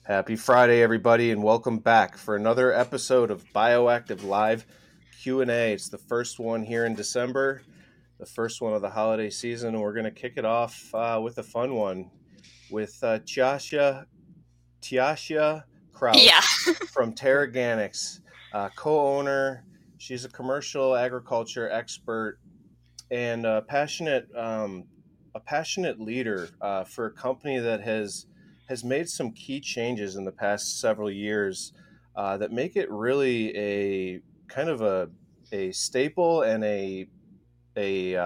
Happy Friday, everybody, and welcome back for another episode of Bioactive Live Q&A. It's the first one here in December, the first one of the holiday season, and we're going to kick it off with a fun one with Tiasha Yeah. Kraus from Terraganics, co-owner. She's a commercial agriculture expert and a passionate leader for a company that has made some key changes in the past several years that make it really a kind of a staple a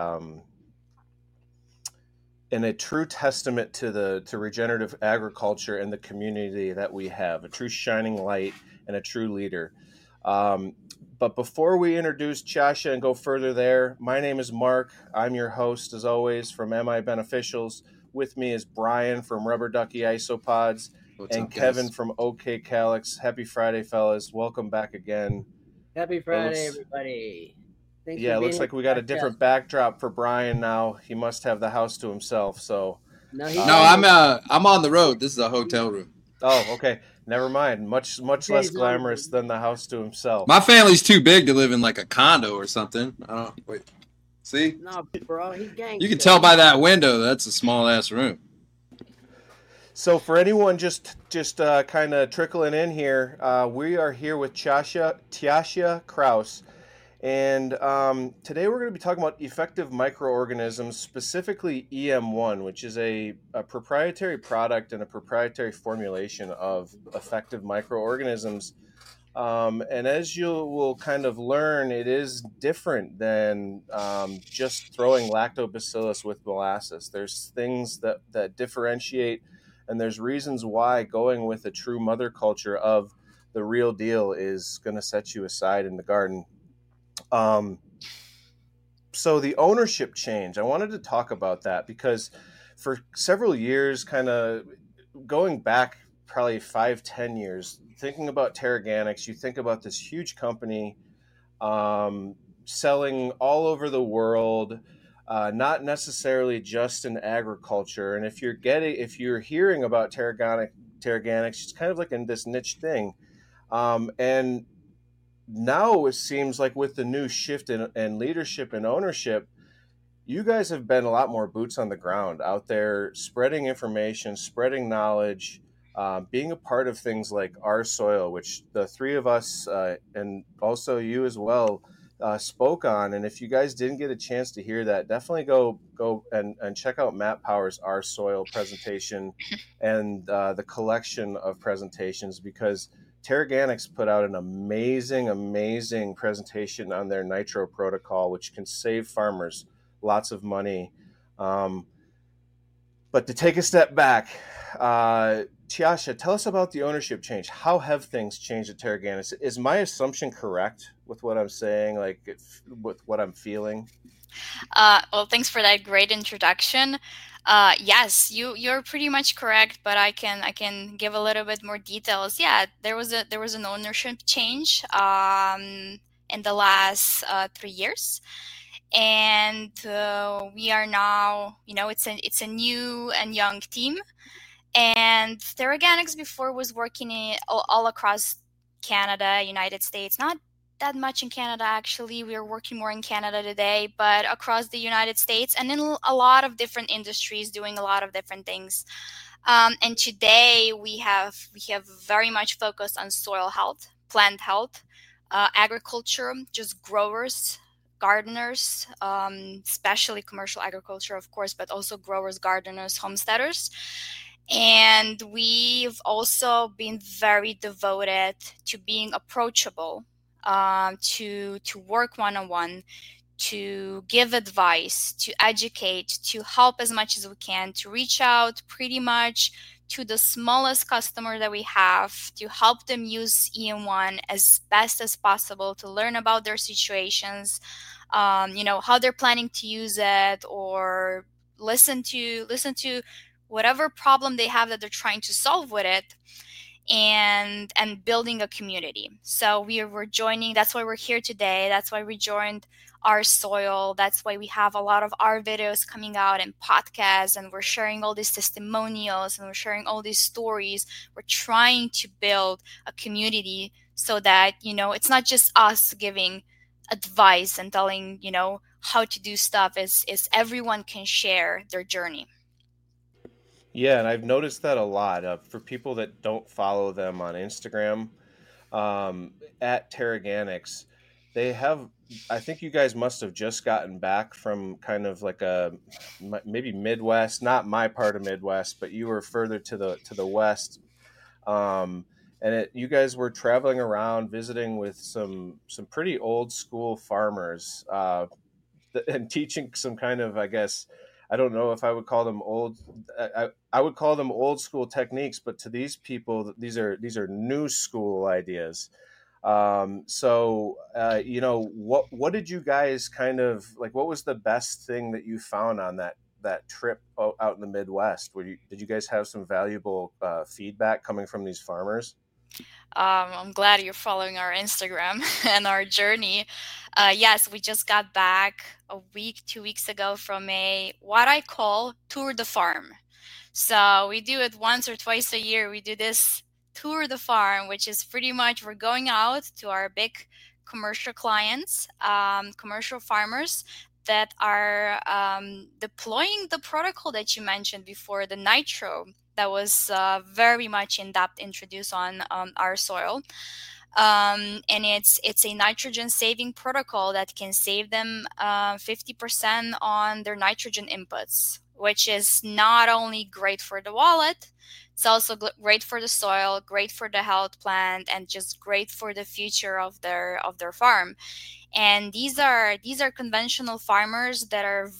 and a true testament to the to regenerative agriculture and the community that we have, a true shining light and a true leader. Um, but before we introduce Chasha and go further there, my name is Mark. I'm your host, as always, from MI Beneficials. With me is Brian from Rubber Ducky Isopods What's and up, Kevin guys? from OK Calyx. Happy Friday, fellas. Welcome back again. Happy Friday, everybody. Thanks Yeah, for it being looks here. like we got a different backdrop for Brian now. He must have the house to himself, so... No, I'm on the road. This is a hotel room. Oh, okay. Never mind. Much less glamorous than the house to himself. My family's too big to live in like a condo or something. I don't wait. See? No, bro, he's gangster. You can tell by that window that's a small ass room. So for anyone just kind of trickling in here, we are here with Tiasha Kraus. And today we're going to be talking about effective microorganisms, specifically EM1, which is a proprietary product and a proprietary formulation of effective microorganisms. And as you will kind of learn, it is different than just throwing lactobacillus with molasses. There's things that differentiate, and there's reasons why going with a true mother culture of the real deal is going to set you aside in the garden. So the ownership change, I wanted to talk about that because for several years, kind of going back probably 5-10 years, thinking about Terraganics, you think about this huge company selling all over the world, not necessarily just in agriculture. And if you're hearing about Terraganics, it's kind of like in this niche thing. And now it seems like with the new shift in leadership and ownership, you guys have been a lot more boots on the ground out there, spreading information, spreading knowledge, being a part of things like Our Soil, which the three of us and also you as well spoke on. And if you guys didn't get a chance to hear that, definitely go and check out Matt Power's Our Soil presentation and the collection of presentations, because Terraganics put out an amazing presentation on their nitro protocol, which can save farmers lots of money. But to take a step back, Tiasha, tell us about the ownership change. How have things changed at Terraganics? Is my assumption correct with what I'm saying, with what I'm feeling? Well, thanks for that great introduction. Yes, you're pretty much correct, but I can give a little bit more details. Yeah, there was an ownership change in the last 3 years, and we are now, it's a new and young team. And Terraganics before was working all across Canada, United States, not that much in Canada, actually. We are working more in Canada today, but across the United States and in a lot of different industries doing a lot of different things. And today we have very much focused on soil health, plant health, agriculture, just growers, gardeners, especially commercial agriculture, of course, but also growers, gardeners, homesteaders. And we've also been very devoted to being approachable, to work one-on-one, to give advice, to educate, to help as much as we can, to reach out pretty much to the smallest customer that we have, to help them use EM1 as best as possible, to learn about their situations, how they're planning to use it, or listen to whatever problem they have that they're trying to solve with it. and building a community. So we're joining. That's why we're here today. That's why we joined Our Soil. That's why we have a lot of our videos coming out and podcasts, and we're sharing all these testimonials and we're sharing all these stories. We're trying to build a community so that, it's not just us giving advice and telling, how to do stuff. Is everyone can share their journey. Yeah, and I've noticed that a lot. For people that don't follow them on Instagram, at Terraganics, they have. I think you guys must have just gotten back from kind of like maybe Midwest, not my part of Midwest, but you were further to the west. And you guys were traveling around visiting with some pretty old school farmers, and teaching some kind of, I guess, I don't know if I would call them old. I would call them old school techniques, but to these people, these are new school ideas. What did you guys kind of like? What was the best thing that you found on that trip out in the Midwest? Did you guys have some valuable feedback coming from these farmers? I'm glad you're following our Instagram and our journey. Yes, we just got back a week, 2 weeks ago from what I call Tour de Farm. So we do it once or twice a year. We do this Tour de Farm, which is pretty much we're going out to our big commercial clients, commercial farmers that are deploying the protocol that you mentioned before, the nitro, that was very much in depth introduced on Our Soil. And it's a nitrogen saving protocol that can save them 50% on their nitrogen inputs, which is not only great for the wallet, it's also great for the soil, great for the health plant, and just great for the future of their farm. And these are conventional farmers that are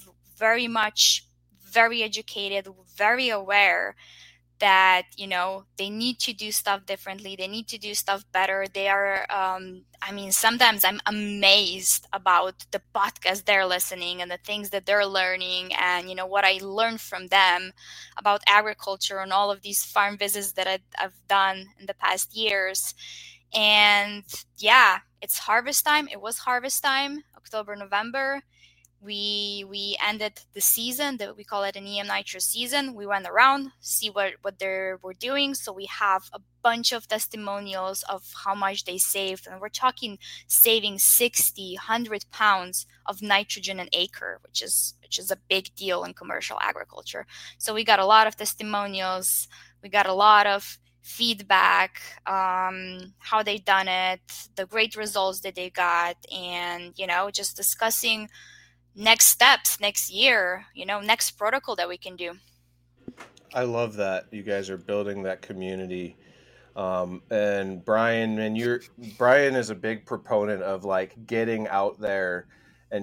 very educated, very aware that they need to do stuff differently, they need to do stuff better. They are sometimes I'm amazed about the podcast they're listening and the things that they're learning, and what I learned from them about agriculture and all of these farm visits that I've done in the past years. And yeah, it's harvest time. It was harvest time, October, November. We ended the season, that we call it an EM Nitro season. We went around, see what they were doing. So we have a bunch of testimonials of how much they saved. And we're talking saving 60, 100 pounds of nitrogen an acre, which is a big deal in commercial agriculture. So we got a lot of testimonials. We got a lot of feedback, how they done it, the great results that they got, and just discussing next steps, next year, next protocol that we can do. I love that you guys are building that community. And Brian, Brian is a big proponent of like getting out there and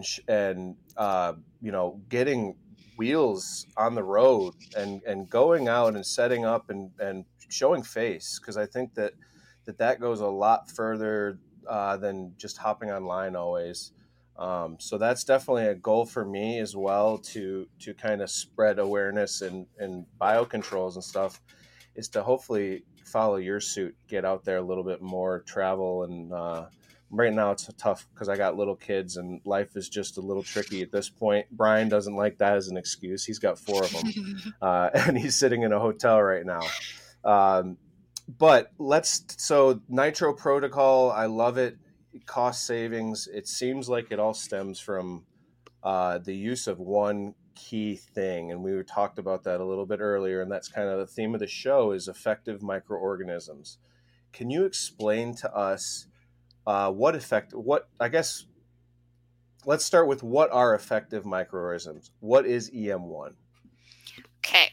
getting wheels on the road and going out and setting up and showing face, because I think that goes a lot further than just hopping online always. So that's definitely a goal for me as well, to kind of spread awareness and biocontrols and stuff, is to hopefully follow your suit, get out there a little bit more, travel. And right now it's tough because I got little kids and life is just a little tricky at this point. Brian doesn't like that as an excuse. He's got 4 of them and he's sitting in a hotel right now. So Nitro protocol, I love it. Cost savings, it seems like it all stems from the use of one key thing, and we talked about that a little bit earlier, and that's kind of the theme of the show, is effective microorganisms. Can you explain to us let's start with what are effective microorganisms? What is EM1? Okay.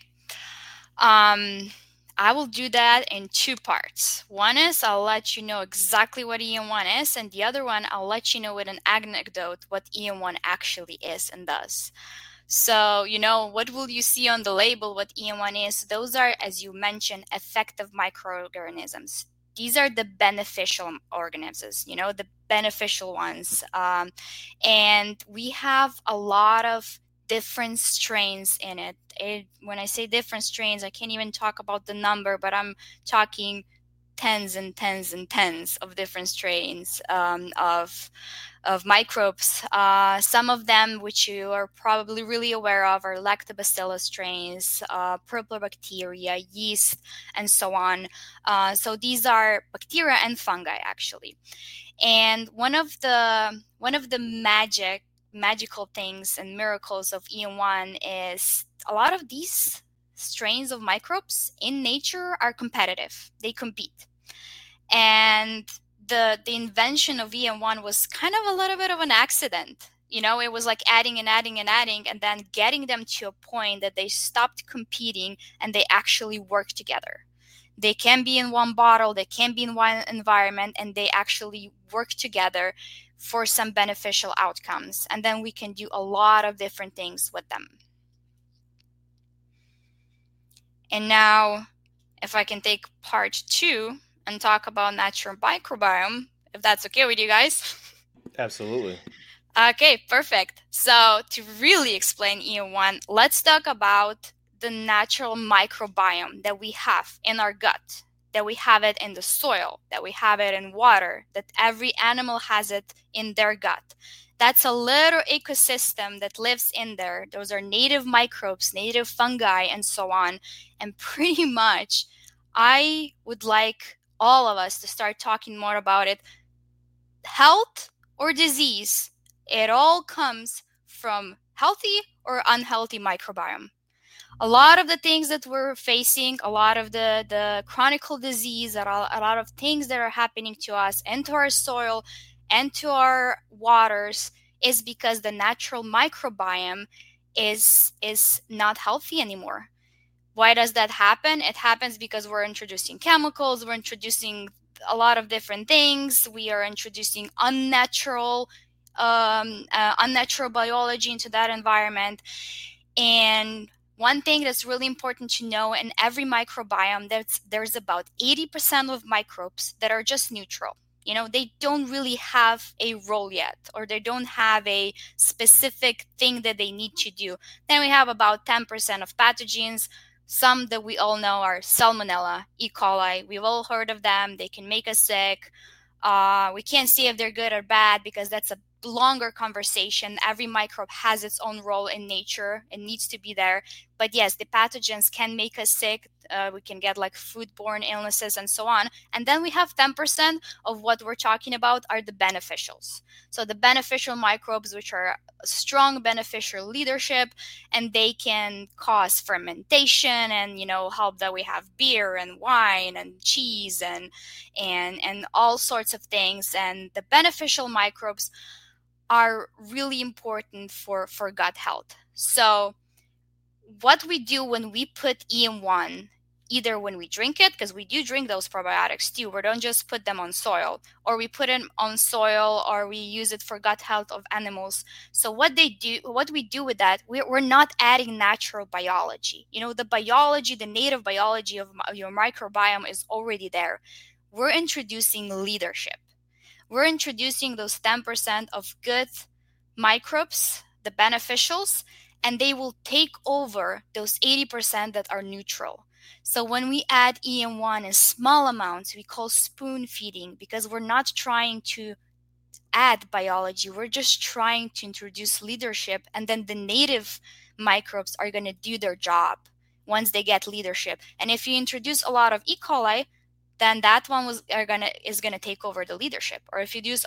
I will do that in 2 parts. One is I'll let you know exactly what EM1 is, and the other one I'll let you know with an anecdote what EM1 actually is and does. So, what will you see on the label, what EM1 is? Those are, as you mentioned, effective microorganisms. These are the beneficial organisms, the beneficial ones. And we have a lot of different strains in it. When I say different strains, I can't even talk about the number, but I'm talking tens and tens and tens of different strains of microbes. Some of them, which you are probably really aware of, are lactobacillus strains, purple bacteria, yeast, and so on. So these are bacteria and fungi, actually. And one of the magical things and miracles of EM1 is a lot of these strains of microbes in nature are competitive. They compete. And the invention of EM1 was kind of a little bit of an accident. It was like adding and adding and adding, and then getting them to a point that they stopped competing and they actually work together. They can be in one bottle, they can be in one environment, and they actually work together for some beneficial outcomes. And then we can do a lot of different things with them. And now, if I can take part 2 and talk about natural microbiome, if that's okay with you guys. Absolutely. Okay, perfect. So to really explain EM1, let's talk about the natural microbiome that we have in our gut, that we have it in the soil, that we have it in water, that every animal has it in their gut. That's a little ecosystem that lives in there. Those are native microbes, native fungi, and so on. And pretty much, I would like all of us to start talking more about it. Health or disease, it all comes from healthy or unhealthy microbiome. A lot of the things that we're facing, a lot of the chronic disease, a lot of things that are happening to us and to our soil and to our waters is because the natural microbiome is not healthy anymore. Why does that happen? It happens because we're introducing chemicals, we're introducing a lot of different things, we are introducing unnatural biology into that environment. And one thing that's really important to know, in every microbiome, there's about 80% of microbes that are just neutral. They don't really have a role yet, or they don't have a specific thing that they need to do. Then we have about 10% of pathogens. Some that we all know are Salmonella, E. coli. We've all heard of them. They can make us sick. We can't see if they're good or bad because that's a longer conversation. Every microbe has its own role in nature and needs to be there. But yes, the pathogens can make us sick. We can get like foodborne illnesses and so on. And then we have 10% of what we're talking about are the beneficials. So the beneficial microbes, which are strong beneficial leadership, and they can cause fermentation and help that we have beer and wine and cheese and all sorts of things. And the beneficial microbes are really important for gut health. So what we do when we put EM1, either when we drink it, because we do drink those probiotics too, we don't just put them on soil, or we put them on soil, or we use it for gut health of animals. So what we do with that, we're not adding natural biology. The native biology of your microbiome is already there. We're introducing leadership. We're introducing those 10% of good microbes, the beneficials, and they will take over those 80% that are neutral. So when we add EM1 in small amounts, we call spoon feeding, because we're not trying to add biology. We're just trying to introduce leadership, and then the native microbes are going to do their job once they get leadership. And if you introduce a lot of E. coli, then that one is gonna take over the leadership. Or if you introduce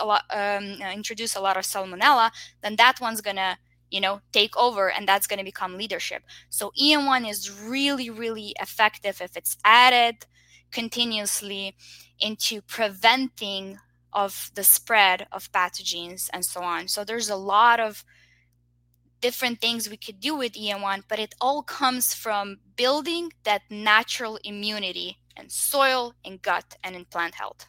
a lot of Salmonella, then that one's gonna take over, and that's gonna become leadership. So EM1 is really, really effective if it's added continuously into preventing of the spread of pathogens and so on. So there's a lot of different things we could do with EM1, but it all comes from building that natural immunity in soil, in gut, and in plant health.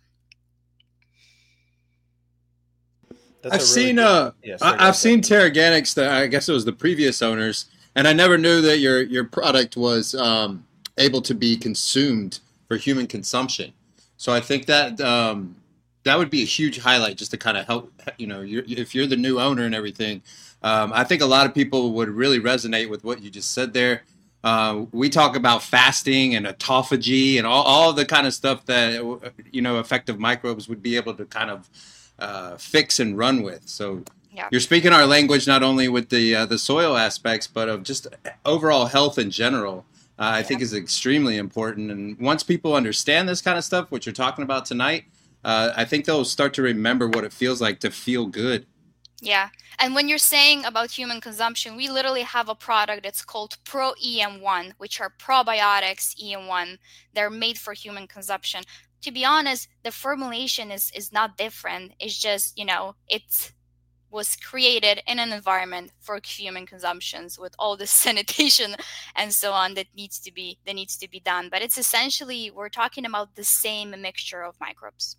I've seen Teraganix. I guess it was the previous owners, and I never knew that your product was able to be consumed for human consumption. So I think that that would be a huge highlight, just to kind of help. If you're the new owner and everything, I think a lot of people would really resonate with what you just said there. We talk about fasting and autophagy and all the kind of stuff that, effective microbes would be able to kind of fix and run with. So you're speaking our language not only with the soil aspects, but of just overall health in general. I think is extremely important. And once people understand this kind of stuff, what you're talking about tonight, I think they'll start to remember what it feels like to feel good. Yeah. And when you're saying about human consumption, we literally have a product that's called Pro EM1, which are probiotics EM1. They're made for human consumption. To be honest, the formulation is not different. It's just, it was created in an environment for human consumptions with all the sanitation and so on that needs to be done. But it's essentially, we're talking about the same mixture of microbes.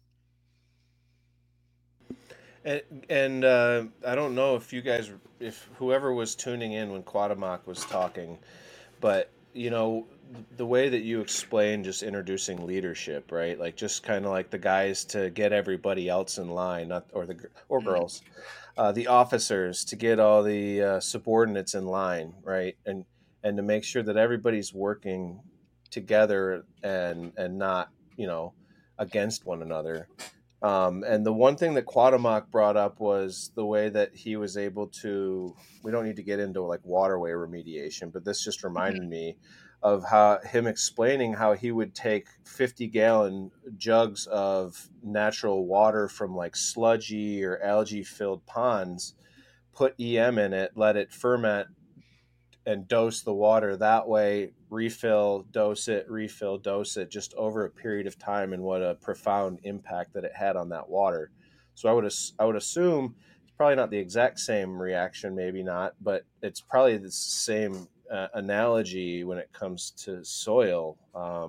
And I don't know if whoever was tuning in when Quatamok was talking, but the way that you explain just introducing leadership, right? Like just kind of like the guys to get everybody else in line, or girls, the officers to get all the subordinates in line, right? And to make sure that everybody's working together and not against one another. And the one thing that Quatamok brought up was the way that he was able to, we don't need to get into like waterway remediation, but this just reminded me of him explaining how he would take 50-gallon jugs of natural water from like sludgy or algae filled ponds, put EM in it, let it ferment, and dose the water that way, refill, dose it, just over a period of time, and what a profound impact that it had on that water. So I would assume it's probably not the exact same reaction, maybe not, but it's probably the same analogy when it comes to soil,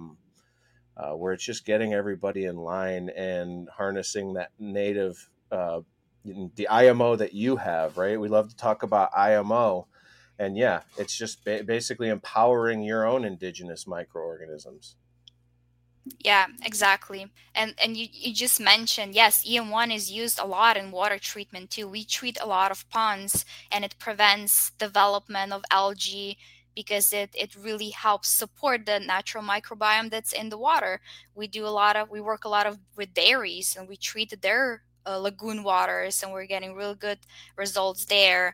where it's just getting everybody in line and harnessing that native, the IMO that you have, right? We love to talk about IMO. And yeah, it's just basically empowering your own indigenous microorganisms. Yeah, exactly. And you just mentioned, yes, EM1 is used a lot in water treatment too. We treat a lot of ponds, and it prevents development of algae because it really helps support the natural microbiome that's in the water. We work a lot with dairies, and we treat their lagoon waters, and we're getting real good results there.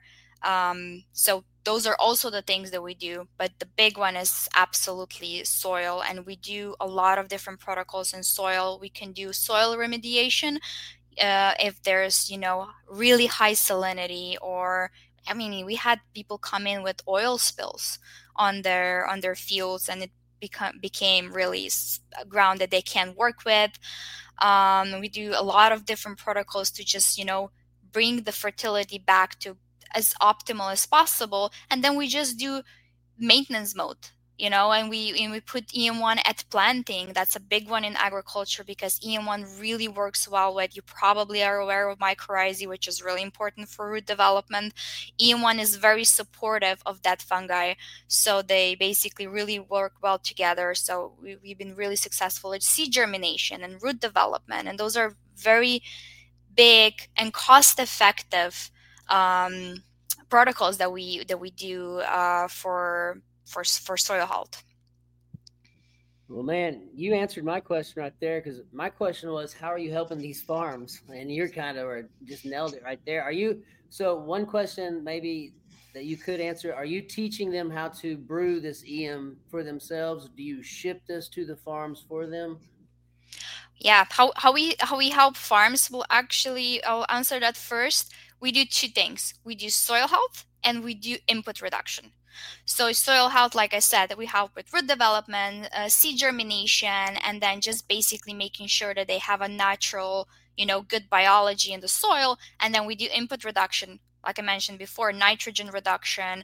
So those are also the things that we do, but the big one is absolutely soil. And we do a lot of different protocols in soil. We can do soil remediation if there's, really high salinity, or we had people come in with oil spills on their fields, and it became really ground that they can't work with. We do a lot of different protocols to just, bring the fertility back to as optimal as possible, and then we just do maintenance mode, and we put EM1 at planting. That's a big one in agriculture because EM1 really works well with, you probably are aware of mycorrhizae, which is really important for root development. EM1 is very supportive of that fungi, so they basically really work well together. So we've been really successful at seed germination and root development, and those are very big and cost-effective protocols that we do for soil health. Well, man, you answered my question right there, because my question was, how are you helping these farms? And you're kind of just nailed it right there. So one question maybe that you could answer, are you teaching them how to brew this EM for themselves? Do you ship this to the farms for them? Yeah, how we help farms, I'll answer that first. We do two things. We do soil health and we do input reduction. So soil health, like I said, we help with root development, seed germination, and then just basically making sure that they have a natural, good biology in the soil. And then we do input reduction, like I mentioned before, nitrogen reduction.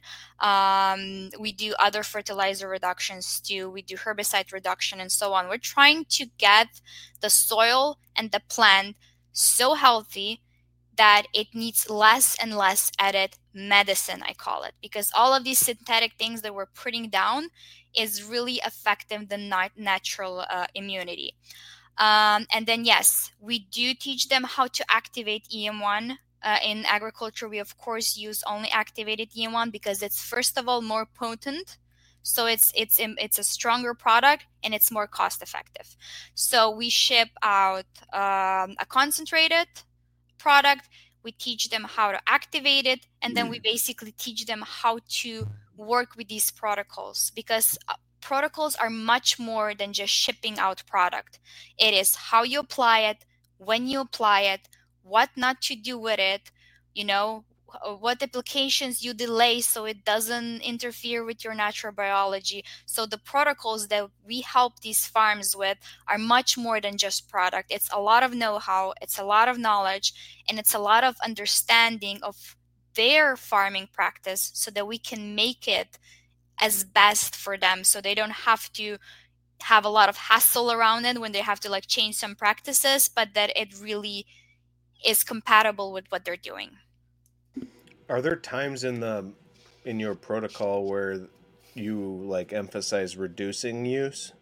We do other fertilizer reductions too. We do herbicide reduction and so on. We're trying to get the soil and the plant so healthy that it needs less and less added medicine, I call it, because all of these synthetic things that we're putting down is really affecting the natural immunity. And then, yes, we do teach them how to activate EM1. In agriculture, we, of course, use only activated EM1 because it's, first of all, more potent. So it's a stronger product and it's more cost effective. So we ship out a concentrated product. We teach them how to activate it, and then we basically teach them how to work with these protocols, because protocols are much more than just shipping out product. It is how you apply it, when you apply it, what not to do with it, what applications you delay so it doesn't interfere with your natural biology. So the protocols that we help these farms with are much more than just product. It's a lot of know-how, it's a lot of knowledge, and it's a lot of understanding of their farming practice so that we can make it as best for them, so they don't have to have a lot of hassle around it when they have to like change some practices, but that it really is compatible with what they're doing. Are there times in your protocol where you like emphasize reducing use?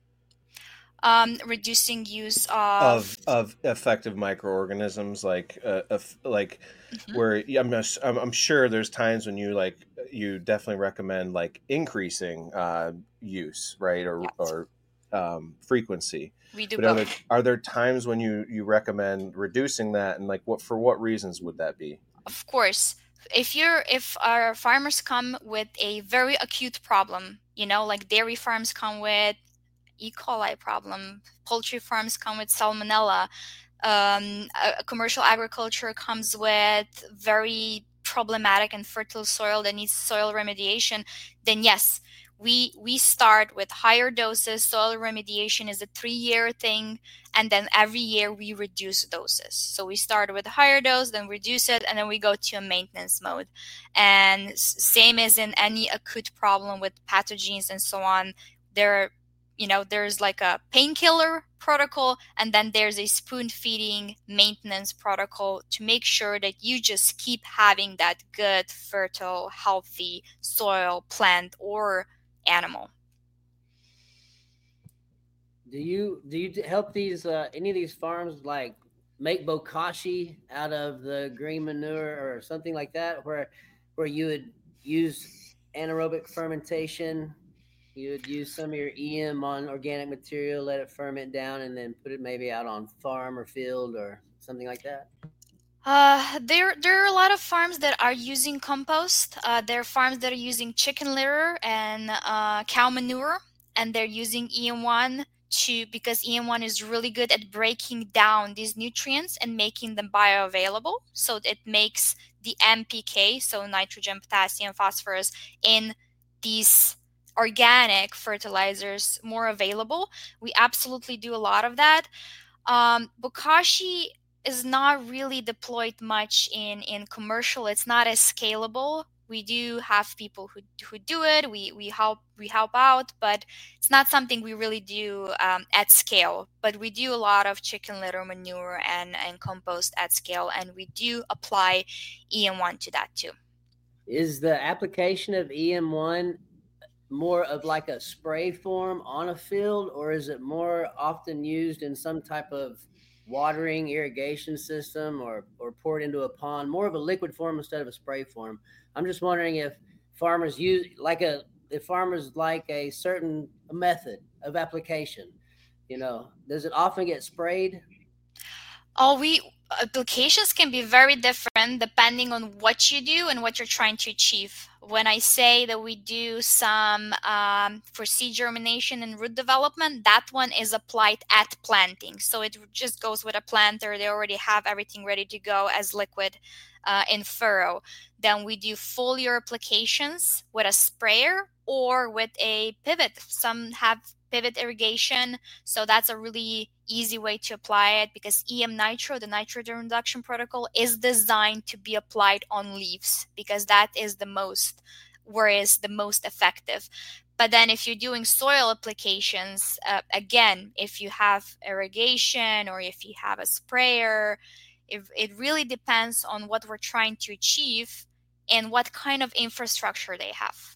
Reducing use of effective microorganisms, where I'm sure there's times when you definitely recommend like increasing use, right, or frequency. We do. But are there times when you recommend reducing that, and like for what reasons would that be? Of course, if our farmers come with a very acute problem, like dairy farms come with E. coli problem, poultry farms come with salmonella, commercial agriculture comes with very problematic and fertile soil that needs soil remediation, then yes, we start with higher doses. Soil remediation is a 3-year thing, and then every year we reduce doses. So we start with a higher dose, then reduce it, and then we go to a maintenance mode. And same as in any acute problem with pathogens and so on, there's like a painkiller protocol, and then there's a spoon feeding maintenance protocol to make sure that you just keep having that good, fertile, healthy soil, plant, or animal. Do you help these any of these farms like make bokashi out of the green manure or something like that, where you would use anaerobic fermentation? You would use some of your EM on organic material, let it ferment down, and then put it maybe out on farm or field or something like that? There are a lot of farms that are using compost. There are farms that are using chicken litter and cow manure, and they're using EM1 because EM1 is really good at breaking down these nutrients and making them bioavailable. So it makes the NPK, so nitrogen, potassium, phosphorus, in these organic fertilizers more available. We absolutely do a lot of that. Bokashi is not really deployed much in commercial. It's not as scalable. We do have people who do it. We help out, but it's not something we really do at scale. But we do a lot of chicken litter manure and compost at scale, and we do apply EM1 to that too. Is the application of EM1 more of like a spray form on a field, or is it more often used in some type of watering irrigation system or poured into a pond, more of a liquid form instead of a spray form? I'm just wondering if farmers like a certain method of application, does it often get sprayed? Applications can be very different depending on what you do and what you're trying to achieve. When I say that we do some for seed germination and root development, that one is applied at planting. So it just goes with a planter. They already have everything ready to go as liquid in furrow. Then we do foliar applications with a sprayer or with a pivot. Some have pivot irrigation, so that's a really easy way to apply it, because EM Nitro, the nitrogen reduction protocol, is designed to be applied on leaves because that is the most effective. But then if you're doing soil applications, again, if you have irrigation or if you have a sprayer, it really depends on what we're trying to achieve and what kind of infrastructure they have.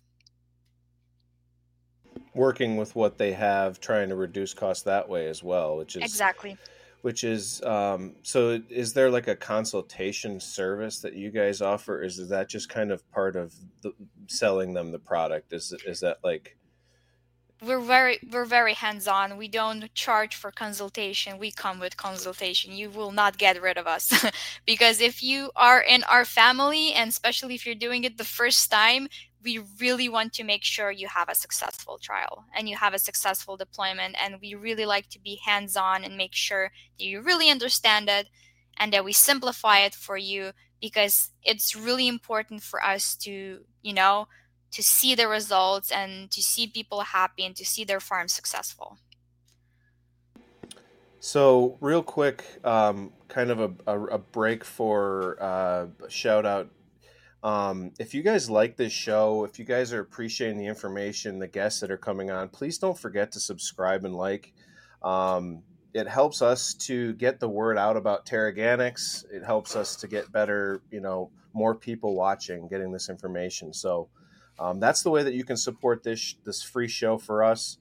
Working with what they have, trying to reduce costs that way as well, which is exactly which is so is there like a consultation service that you guys offer? Is that just kind of part of selling them the product? Is that like... We're very hands-on. We don't charge for consultation. We come with consultation. You will not get rid of us because if you are in our family, and especially if you're doing it the first time, we really want to make sure you have a successful trial and you have a successful deployment. And we really like to be hands-on and make sure that you really understand it and that we simplify it for you, because it's really important for us to, to see the results and to see people happy and to see their farm successful. So real quick, kind of a break for a shout out. If you guys like this show, if you guys are appreciating the information, the guests that are coming on, please don't forget to subscribe and like. It helps us to get the word out about Teraganix. It helps us to get better, more people watching, getting this information. So that's the way that you can support this free show for us.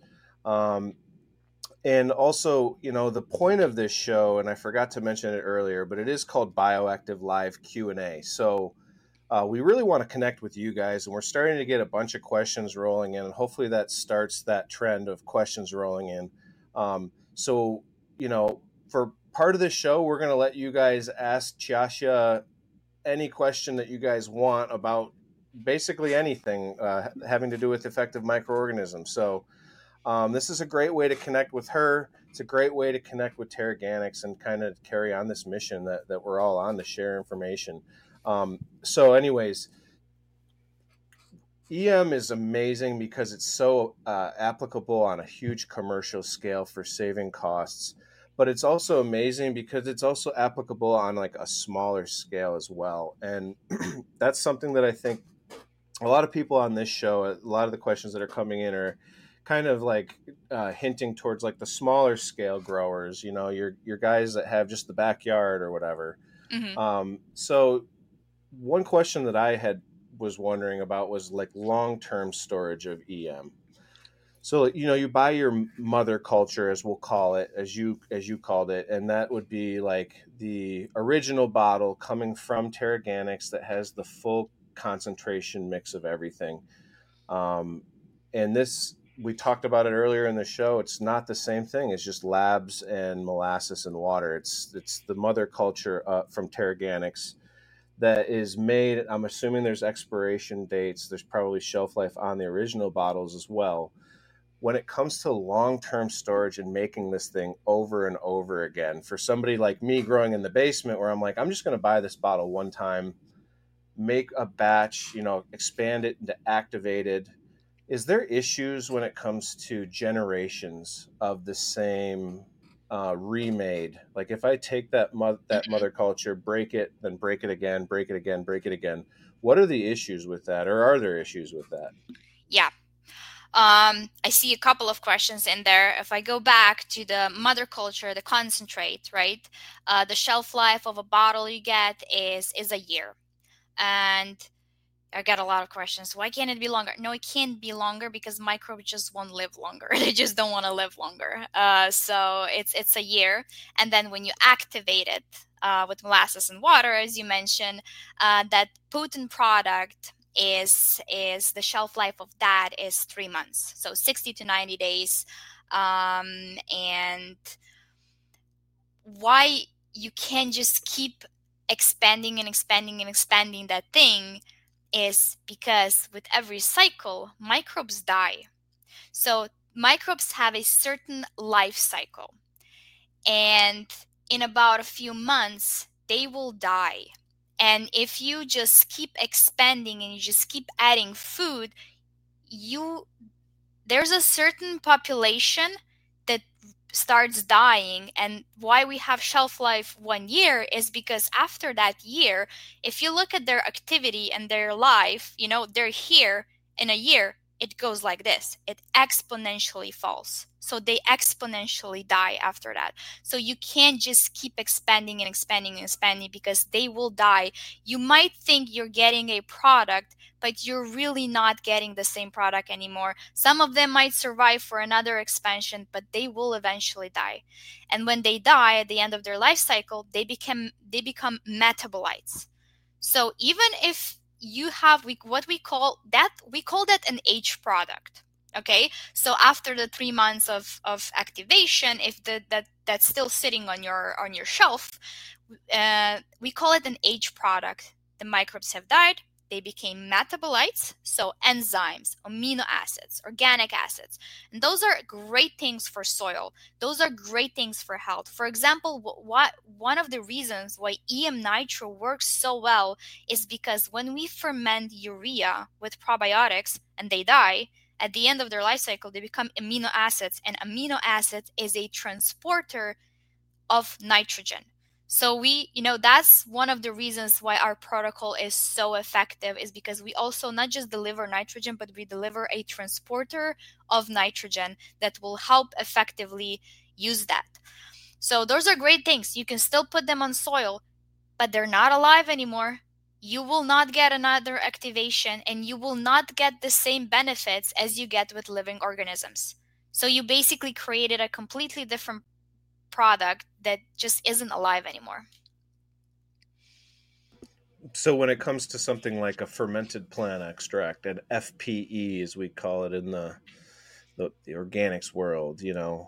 And also, the point of this show, and I forgot to mention it earlier, but it is called Bioactive Live Q&A. So we really want to connect with you guys, and we're starting to get a bunch of questions rolling in, and hopefully that starts that trend of questions rolling in. So, for part of this show, we're going to let you guys ask Chiasha any question that you guys want about basically anything having to do with effective microorganisms. So this is a great way to connect with her. It's a great way to connect with Teraganix and kind of carry on this mission that we're all on, to share information. So anyways, EM is amazing because it's so applicable on a huge commercial scale for saving costs, but it's also amazing because it's also applicable on like a smaller scale as well. And that's something that I think a lot of people on this show, a lot of the questions that are coming in are kind of like hinting towards like the smaller scale growers, your guys that have just the backyard or whatever. Mm-hmm. So one question that I was wondering about was like long-term storage of EM. So, you buy your mother culture, as we'll call it, as you called it, and that would be like the original bottle coming from Teraganix that has the full concentration mix of everything. And this, we talked about it earlier in the show. It's not the same thing. It's just labs and molasses and water. It's the mother culture from Teraganix that is made. I'm assuming there's expiration dates. There's probably shelf life on the original bottles as well. When it comes to long-term storage and making this thing over and over again, for somebody like me growing in the basement where I'm like, I'm just going to buy this bottle one time, make a batch, expand it into activated. Is there issues when it comes to generations of the same remade? Like if I take that mother culture, break it, then break it again, break it again, break it again, what are the issues with that, or are there issues with that? Yeah. I see a couple of questions in there. If I go back to the mother culture, the concentrate, right? The shelf life of a bottle you get is a year. And I got a lot of questions. Why can't it be longer? No, it can't be longer because microbes just won't live longer. They just don't want to live longer. So it's a year. And then when you activate it with molasses and water, as you mentioned, that potent product is the shelf life of that is 3 months. So 60 to 90 days. And why you can't just keep expanding and expanding and expanding that thing is because with every cycle, microbes die. So microbes have a certain life cycle. And in about a few months, they will die. And if you just keep expanding and you just keep adding food, there's a certain population that starts dying. And why we have shelf life 1 year is because after that year, if you look at their activity and their life, they're here in a year it goes like this. It exponentially falls. So they exponentially die after that. So you can't just keep expanding and expanding and expanding, because they will die. You might think you're getting a product, but you're really not getting the same product anymore. Some of them might survive for another expansion, but they will eventually die. And when they die at the end of their life cycle, they become metabolites. So even if you have what we call that an age product. Okay, so after the 3 months of activation, if that's still sitting on your shelf, we call it an age product. The microbes have died. They became metabolites, so enzymes, amino acids, organic acids. And those are great things for soil. Those are great things for health. For example, one of the reasons why EM Nitro works so well is because when we ferment urea with probiotics and they die, at the end of their life cycle, they become amino acids, and amino acids is a transporter of nitrogen. So that's one of the reasons why our protocol is so effective, is because we also not just deliver nitrogen, but we deliver a transporter of nitrogen that will help effectively use that. So those are great things. You can still put them on soil, but they're not alive anymore. You will not get another activation, and you will not get the same benefits as you get with living organisms. So you basically created a completely different product that just isn't alive anymore. So when it comes to something like a fermented plant extract, an FPE as we call it in the organics world,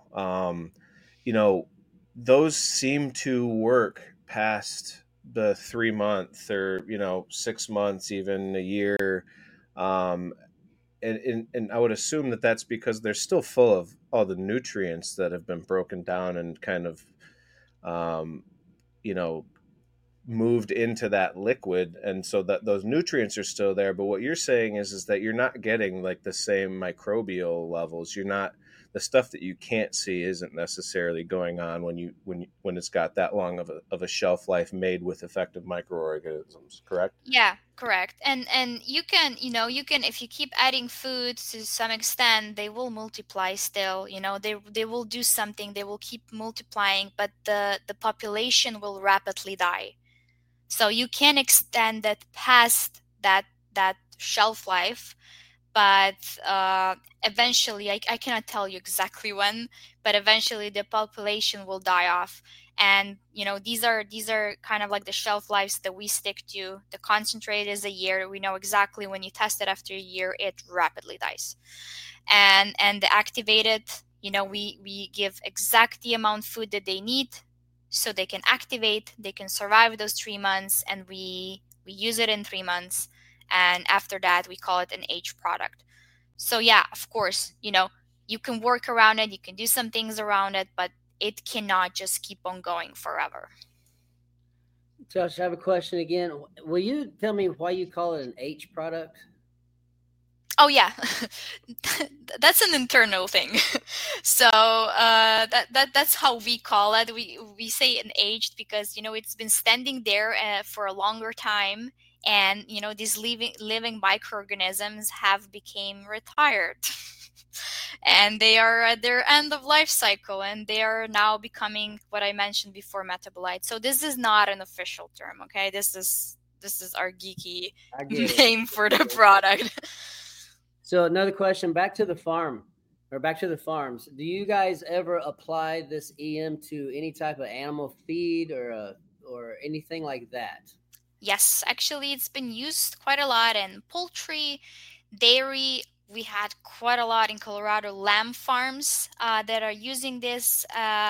those seem to work past the 3 month or 6 months, even a year, and I would assume that that's because they're still full of all the nutrients that have been broken down and kind of moved into that liquid, and so that those nutrients are still there. But what you're saying is that you're not getting like the same microbial levels. You're not, the stuff that you can't see isn't necessarily going on when it's got that long of a shelf life made with effective microorganisms. Correct? Yeah, correct. And you can if you keep adding food to some extent, they will multiply still. They will do something. They will keep multiplying, but the population will rapidly die. So you can extend that past that shelf life, but eventually, I cannot tell you exactly when, but eventually the population will die off. And these are kind of like the shelf lives that we stick to. The concentrate is a year. We know exactly when you test it after a year, it rapidly dies. And the activated, we give exact the amount of food that they need, so they can activate, they can survive those 3 months, and we use it in 3 months. And after that, we call it an age product. So yeah, of course, you can work around it, you can do some things around it, but it cannot just keep on going forever. Josh, I have a question again. Will you tell me why you call it an H product? Oh yeah, that's an internal thing. So that's how we call it. We say an aged because it's been standing there for a longer time, and these living microorganisms have become retired, and they are at their end of life cycle, and they are now becoming what I mentioned before, metabolites. So this is not an official term. Okay, this is our geeky name for the product. So another question, back to the farms. Do you guys ever apply this EM to any type of animal feed or anything like that? Yes, actually, it's been used quite a lot in poultry, dairy. We had quite a lot in Colorado lamb farms that are using this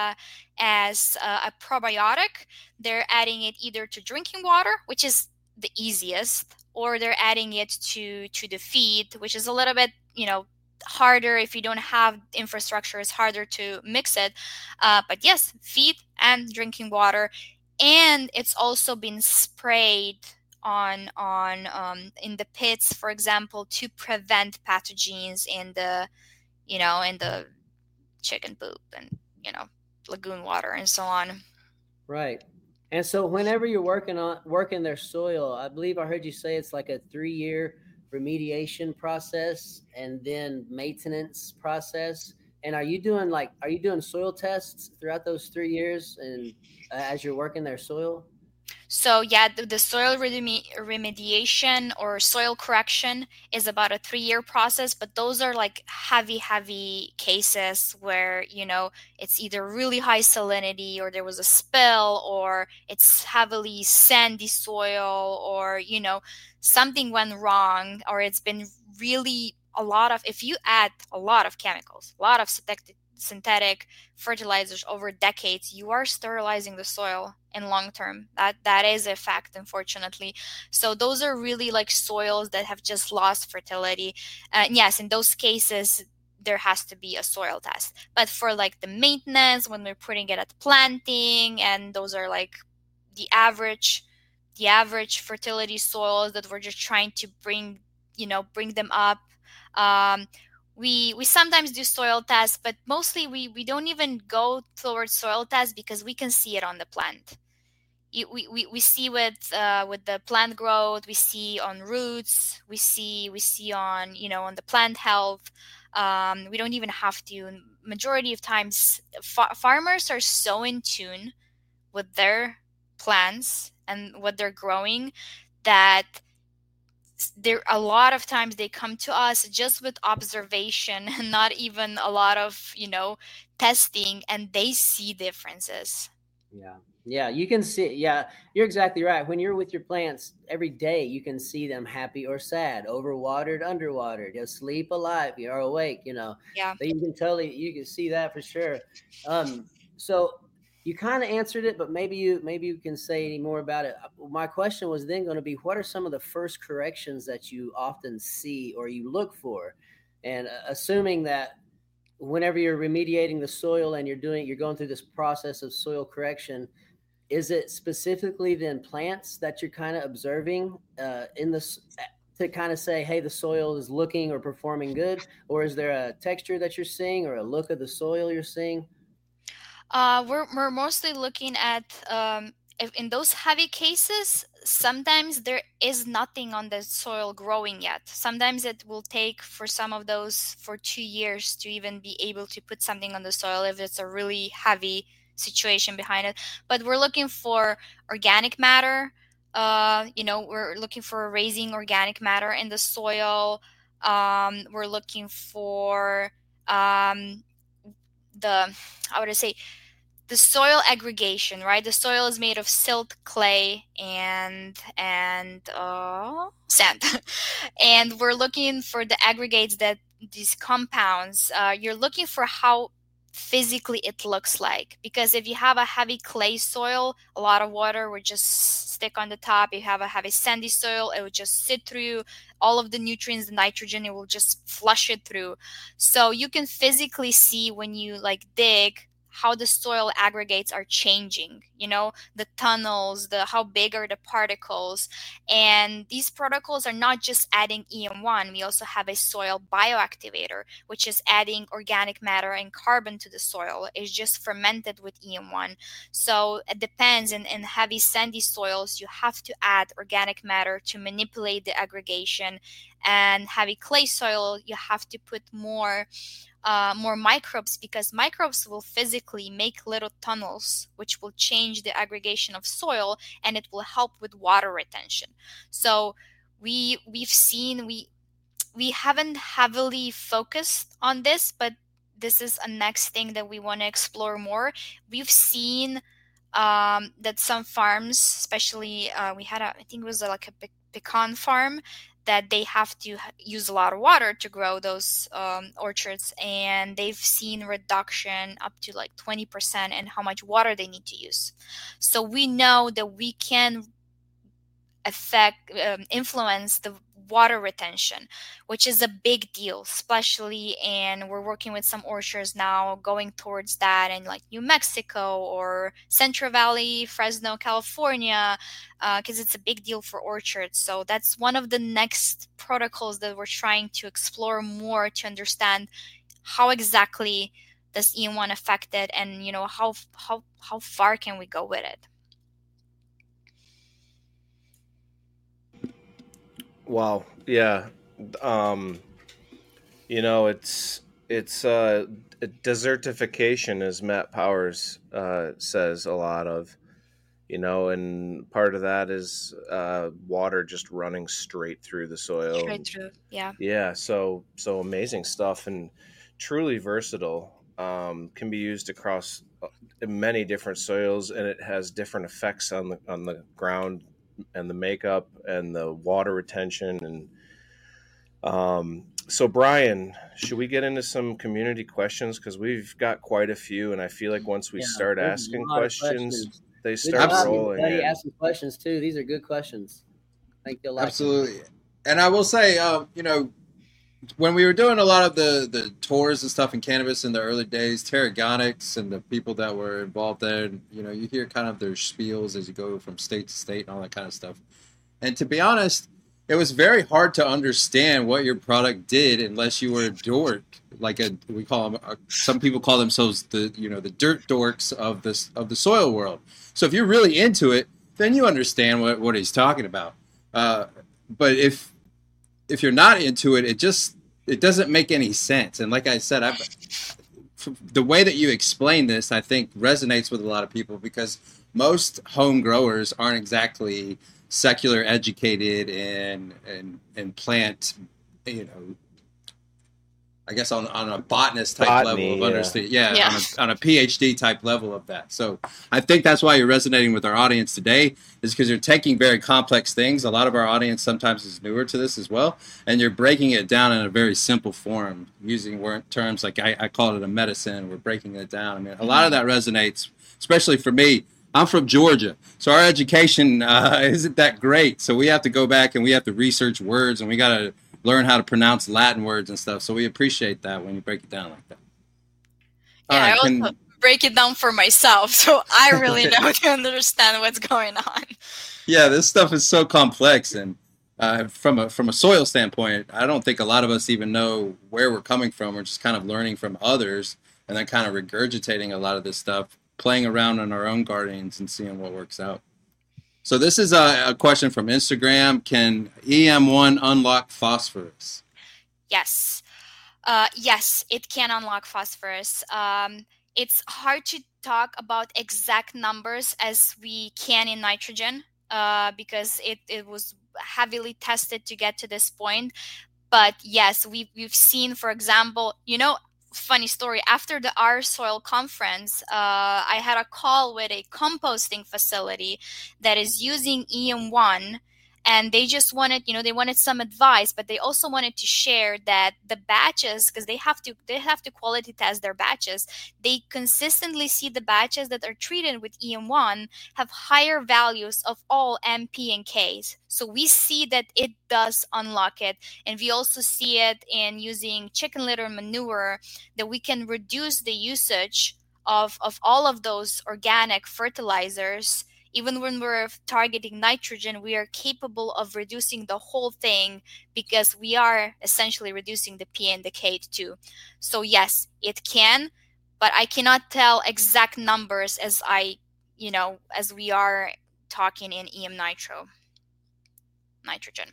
as a probiotic. They're adding it either to drinking water, which is the easiest, or they're adding it to the feed, which is a little bit harder. If you don't have infrastructure, it's harder to mix it, but yes, feed and drinking water. And it's also been sprayed on in the pits, for example, to prevent pathogens in the in the chicken poop and lagoon water and so on. Right. And so whenever you're working their soil, I believe I heard you say it's like a 3-year remediation process and then maintenance process? And are you doing soil tests throughout those 3 years and as you're working their soil? So yeah, the soil remediation or soil correction is about a 3-year process, but those are like heavy cases where, it's either really high salinity or there was a spill or it's heavily sandy soil or, something went wrong or it's been really if you add a lot of chemicals, a lot of synthetic fertilizers over decades, you are sterilizing the soil in long term. That is a fact, unfortunately. So those are really like soils that have just lost fertility. Yes, in those cases there has to be a soil test. But for like the maintenance, when we're putting it at planting, and those are like the average fertility soils that we're just trying to bring them up. We sometimes do soil tests, but mostly we don't even go towards soil tests because we can see it on the plant. We see with the plant growth, we see on roots, we see on on the plant health. We don't even have to. Majority of times, farmers are so in tune with their plants and what they're growing that there a lot of times they come to us just with observation and not even a lot of testing, and they see differences. Yeah, you can see. Yeah, you're exactly right. When you're with your plants every day, you can see them happy or sad, overwatered, underwatered, asleep, alive, you're awake. Yeah, so you can see that for sure. So you kind of answered it, but maybe you can say any more about it. My question was then going to be, what are some of the first corrections that you often see or you look for? And assuming that whenever you're remediating the soil and you're going through this process of soil correction, is it specifically then plants that you're kind of observing in this to kind of say, hey, the soil is looking or performing good? Or is there a texture that you're seeing or a look of the soil you're seeing? We're mostly looking at if in those heavy cases, sometimes there is nothing on the soil growing yet. Sometimes it will take for some of those for 2 years to even be able to put something on the soil if it's a really heavy situation behind it. But we're looking for organic matter. We're looking for raising organic matter in the soil. We're looking for the how would I say the soil aggregation, right? The soil is made of silt, clay, and sand, and we're looking for the aggregates that these compounds. You're looking for how physically it looks like, because if you have a heavy clay soil, a lot of water would just stick on the top. If you have a heavy sandy soil, it would just sit through all of the nutrients, the nitrogen, it will just flush it through. So you can physically see when you like dig how the soil aggregates are changing, the tunnels, how big are the particles. And these protocols are not just adding EM1. We also have a soil bioactivator, which is adding organic matter and carbon to the soil. It's just fermented with EM1. So it depends. In heavy sandy soils, you have to add organic matter to manipulate the aggregation. And heavy clay soil, you have to put more microbes, because microbes will physically make little tunnels which will change the aggregation of soil, and it will help with water retention. So we've seen we haven't heavily focused on this, but this is a next thing that we want to explore more. We've seen that some farms, especially we had I think it was like a pecan farm, that they have to use a lot of water to grow those orchards, and they've seen reduction up to like 20% in how much water they need to use. So we know that we can influence the water retention, which is a big deal, especially, and we're working with some orchards now going towards that in like New Mexico or Central Valley, Fresno, California, because it's a big deal for orchards. So that's one of the next protocols that we're trying to explore more to understand how exactly does EM1 affect it, and how far can we go with it. Wow. Yeah. It's desertification, as Matt Powers says a lot of, and part of that is water just running straight through the soil. Straight through, yeah. Yeah, so amazing stuff and truly versatile. Can be used across many different soils, and it has different effects on the ground and the makeup and the water retention. And so, Brian, should we get into some community questions? Because we've got quite a few, and I feel like once we start asking questions, they start rolling. Asking questions too. These are good questions. I think you'll like absolutely. Them. And I will say, when we were doing a lot of the tours and stuff in cannabis in the early days, Terragonics and the people that were involved there, you hear kind of their spiels as you go from state to state and all that kind of stuff. And to be honest, it was very hard to understand what your product did unless you were a dork, we call them. Some people call themselves the dirt dorks of the soil world. So if you're really into it, then you understand what he's talking about. But if you're not into it, it doesn't make any sense. And like I said, the way that you explain this, I think resonates with a lot of people because most home growers aren't exactly secular educated and plant, I guess on a botanist type level of understanding. Yeah. On a PhD type level of that. So I think that's why you're resonating with our audience today is because you're taking very complex things. A lot of our audience sometimes is newer to this as well. And you're breaking it down in a very simple form using terms like I call it a medicine. We're breaking it down. I mean, a lot of that resonates, especially for me. I'm from Georgia, so our education isn't that great. So we have to go back and we have to research words and we got to learn how to pronounce Latin words and stuff. So we appreciate that when you break it down like that. Yeah, I also break it down for myself, so I really know to understand what's going on. Yeah, this stuff is so complex, and from a soil standpoint, I don't think a lot of us even know where we're coming from. We're just kind of learning from others and then kind of regurgitating a lot of this stuff, playing around in our own gardens and seeing what works out. So this is a question from Instagram. Can EM1 unlock phosphorus? Yes. Yes, it can unlock phosphorus. It's hard to talk about exact numbers as we can in nitrogen because it was heavily tested to get to this point. But yes, we've seen, for example, funny story, after the Our Soil conference, I had a call with a composting facility that is using EM1, and they just wanted, they wanted some advice, but they also wanted to share that the batches, because they have to quality test their batches, they consistently see the batches that are treated with EM1 have higher values of all MP and Ks. So we see that it does unlock it, and we also see it in using chicken litter manure, that we can reduce the usage of all of those organic fertilizers. Even when we're targeting nitrogen, we are capable of reducing the whole thing because we are essentially reducing the P and the K too. So yes, it can, but I cannot tell exact numbers as we are talking in EM nitrogen.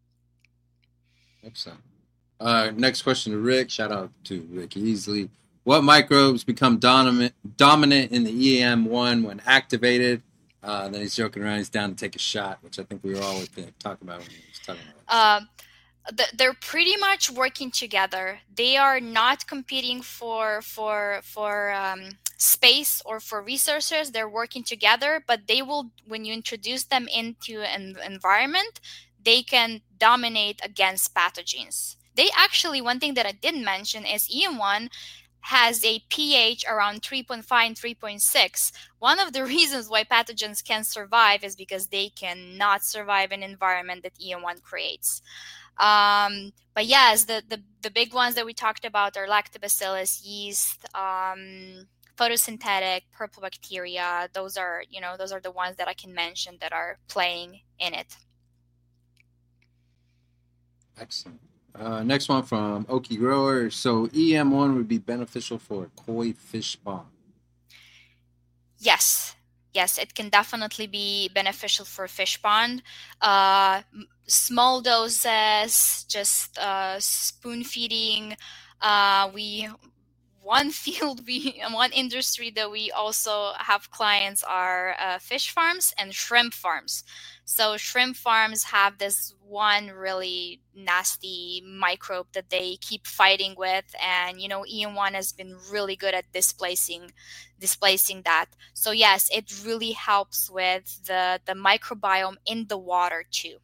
Excellent. Next question to Rick. Shout out to Rick Easley. What microbes become dominant in the EM1 when activated? Then he's joking around. He's down to take a shot, which I think we were all talking about when he was talking about it. They're pretty much working together. They are not competing for space or for resources. They're working together, but they will, when you introduce them into an environment, they can dominate against pathogens. They actually, one thing that I didn't mention is EM1 has a pH around 3.5 and 3.6. One of the reasons why pathogens can survive is because they cannot survive an environment that EM1 creates. But yes, the big ones that we talked about are lactobacillus, yeast, photosynthetic, purple bacteria. Those are the ones that I can mention that are playing in it. Excellent. Next one from Okie Grower. So EM1 would be beneficial for koi fish spawn. Yes. yes, it can definitely be beneficial for a fish pond. Small doses, just spoon feeding. One industry that we also have clients are fish farms and shrimp farms. So shrimp farms have this one really nasty microbe that they keep fighting with, and EM1 has been really good at displacing that. So yes, it really helps with the microbiome in the water too.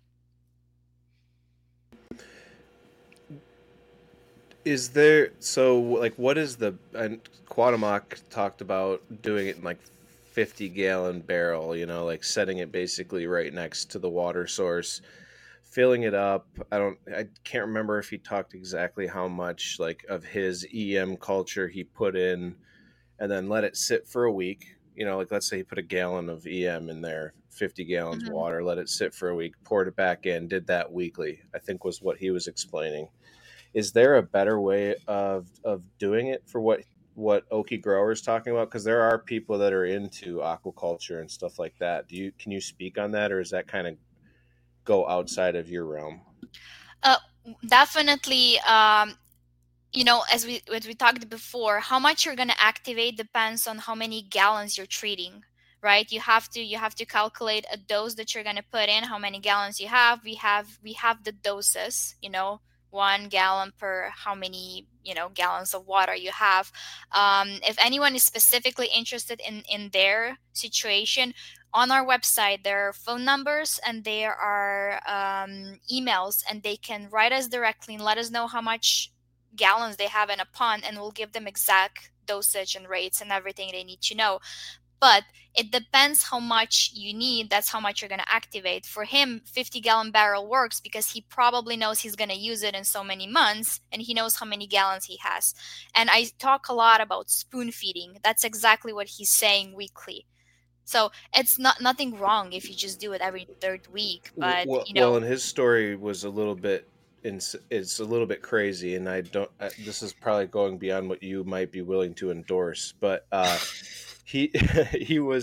Is there, so like, what is the, and Quatamok talked about doing it in like 50-gallon barrel, like setting it basically right next to the water source, filling it up. I can't remember if he talked exactly how much like of his EM culture he put in, and then let it sit for a week. Like let's say he put a gallon of EM in there, 50 gallons Mm-hmm. water, let it sit for a week, poured it back in, did that weekly, I think was what he was explaining. Is there a better way of doing it for what Oki Grower is talking about? Because there are people that are into aquaculture and stuff like that. Can you speak on that, or does that kind of go outside of your realm? Definitely. As we talked before, how much you're going to activate depends on how many gallons you're treating, right? You have to calculate a dose that you're going to put in, how many gallons you have. We have the doses, 1 gallon per how many gallons of water you have. If anyone is specifically interested in their situation, on our website there are phone numbers and there are emails, and they can write us directly and let us know how much gallons they have in a pond, and we'll give them exact dosage and rates and everything they need to know. But it depends how much you need. That's how much you're going to activate. For him, 50-gallon barrel works because he probably knows he's going to use it in so many months, and he knows how many gallons he has. And I talk a lot about spoon feeding. That's exactly what he's saying weekly. So it's nothing wrong if you just do it every third week. But well, and his story was a little bit, it's a little bit crazy, and this is probably going beyond what you might be willing to endorse, but he he was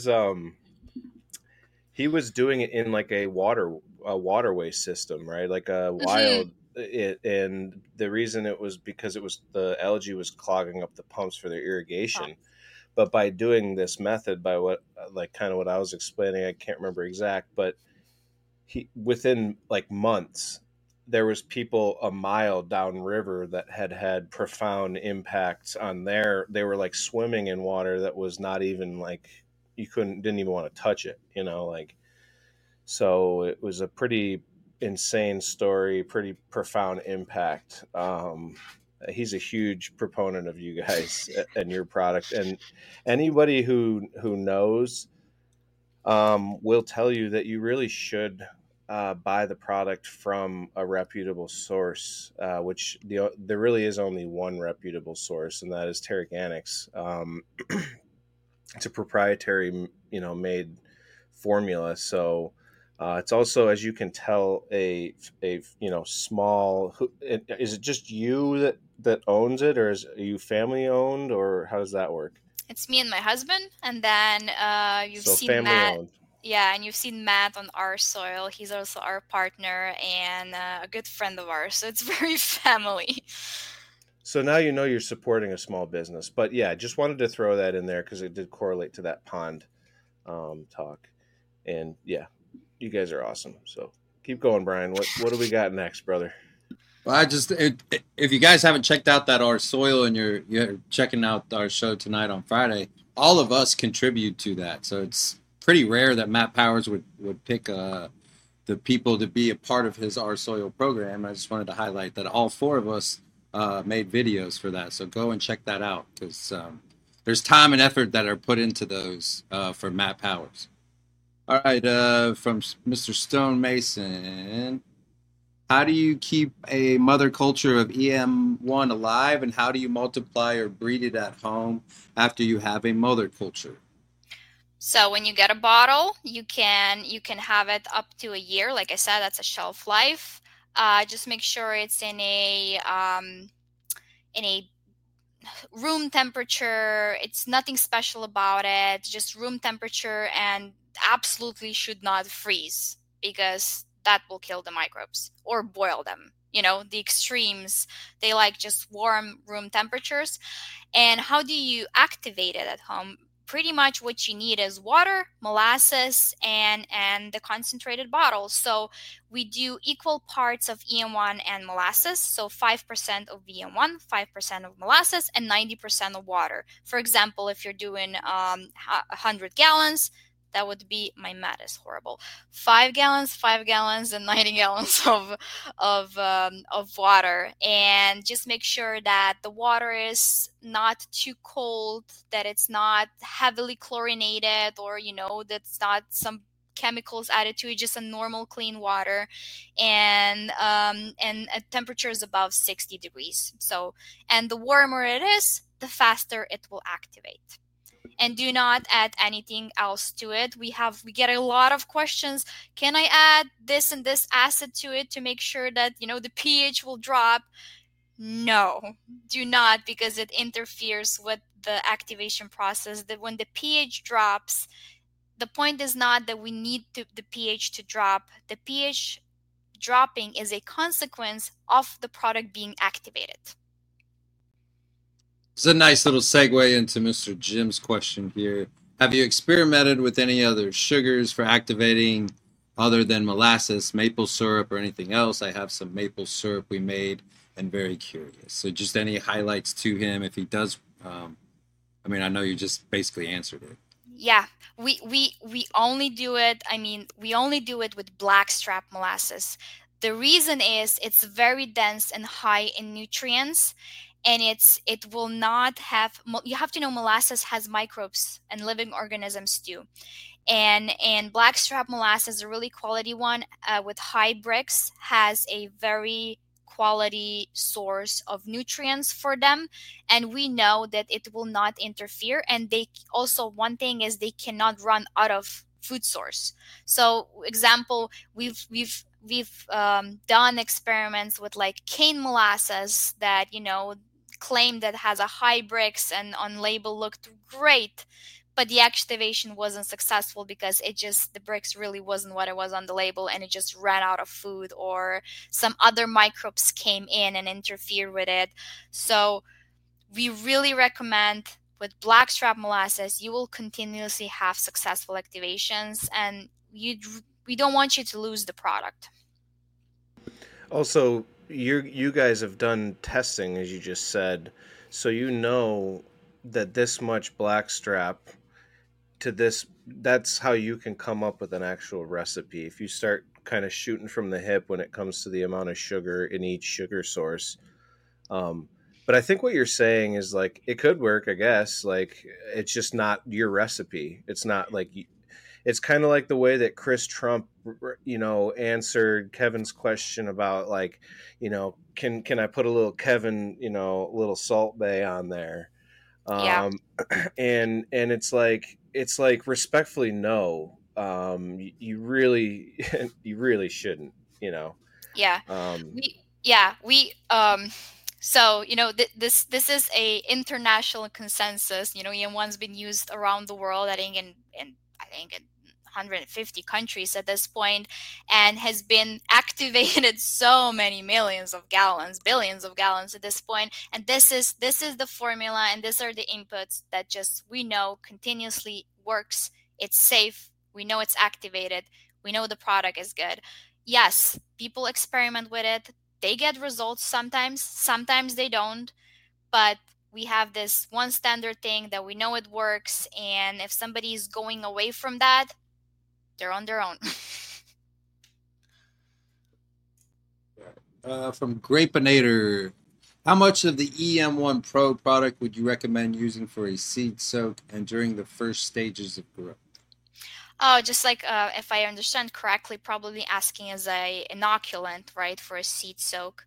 doing it in like a waterway system, right? Like a wild and the reason it was because the algae was clogging up the pumps for their irrigation. Oh. But by doing this method, by what I was explaining, I can't remember exact, but within like months, there was people a mile downriver that had profound impacts on they were like swimming in water that was not even like, didn't even want to touch it, so it was a pretty insane story, pretty profound impact. He's a huge proponent of you guys and your product, and anybody who knows will tell you that you really should buy the product from a reputable source, which there really is only one reputable source, and that is Teraganix. It's a proprietary, made formula, so it's also, as you can tell, a small. Is it just you that owns it, or are you family owned, or how does that work? It's me and my husband, and then you've seen Matt. Owned. Yeah, and you've seen Matt on Our Soil. He's also our partner and a good friend of ours. So it's very family. So now you're supporting a small business. But yeah, just wanted to throw that in there because it did correlate to that pond talk. And yeah, you guys are awesome. So keep going, Brian. What do we got next, brother? Well, if you guys haven't checked out that Our Soil and you're checking out our show tonight on Friday, all of us contribute to that. So it's pretty rare that Matt Powers would pick the people to be a part of his Our Soil program. I just wanted to highlight that all four of us made videos for that. So go and check that out because there's time and effort that are put into those for Matt Powers. All right, from Mr. Stone Mason. How do you keep a mother culture of EM1 alive, and how do you multiply or breed it at home after you have a mother culture? So when you get a bottle, you can have it up to a year. Like I said, that's a shelf life. Just make sure it's in a room temperature. It's nothing special about it, just room temperature, and absolutely should not freeze because that will kill the microbes or boil them. The extremes, they like just warm room temperatures. And how do you activate it at home? Pretty much what you need is water, molasses, and the concentrated bottle. So we do equal parts of EM1 and molasses. So 5% of EM1, 5% of molasses, and 90% of water. For example, if you're doing 100 gallons, that would be, my math is horrible, 5 gallons, and 90 gallons of water. And just make sure that the water is not too cold, that it's not heavily chlorinated, or that's not some chemicals added to it, just a normal clean water, and a temperature is above 60 degrees. So, and the warmer it is, the faster it will activate. And do not add anything else to it. We get a lot of questions. Can I add this and this acid to it to make sure that the pH will drop? No, do not, because it interferes with the activation process. That when the pH drops, the point is not that we need the pH to drop. The pH dropping is a consequence of the product being activated. It's a nice little segue into Mr. Jim's question here. Have you experimented with any other sugars for activating other than molasses, maple syrup, or anything else? I have some maple syrup we made and very curious. So just any highlights to him if he does. I know you just basically answered it. Yeah, we only do it. We only do it with blackstrap molasses. The reason is it's very dense and high in nutrients. And it will not have, you have to know molasses has microbes and living organisms too. And blackstrap molasses, a really quality one with high Brix, has a very quality source of nutrients for them. And we know that it will not interfere. And they also, one thing is they cannot run out of food source. So example, we've done experiments with like cane molasses that claim that has a high Brix and on label looked great, but the activation wasn't successful because the Brix really wasn't what it was on the label, and it just ran out of food, or some other microbes came in and interfered with it. So we really recommend with blackstrap molasses, you will continuously have successful activations, and we don't want you to lose the product. Also, you guys have done testing, as you just said, so that this much blackstrap to this, that's how you can come up with an actual recipe. If you start kind of shooting from the hip when it comes to the amount of sugar in each sugar source. But I think what you're saying is like, it could work, I guess. Like, it's just not your recipe. It's not like it's kind of like the way that Chris Trump, answered Kevin's question about like, can I put a little Kevin, little Salt Bae on there? Yeah. And it's like respectfully, no. You really shouldn't, Yeah. So this is a international consensus. EM1's been used around the world, I think in 150 countries at this point, and has been activated so many millions of gallons, billions of gallons at this point. And this is the formula, and these are the inputs that just we know continuously works. It's safe. We know it's activated. We know the product is good. Yes, people experiment with it. They get results sometimes they don't, but we have this one standard thing that we know it works, and if somebody is going away from that, they're on their own. From Grapinator, how much of the EM1 Pro product would you recommend using for a seed soak and during the first stages of growth? Oh, just like if I understand correctly, probably asking as a inoculant, right, for a seed soak.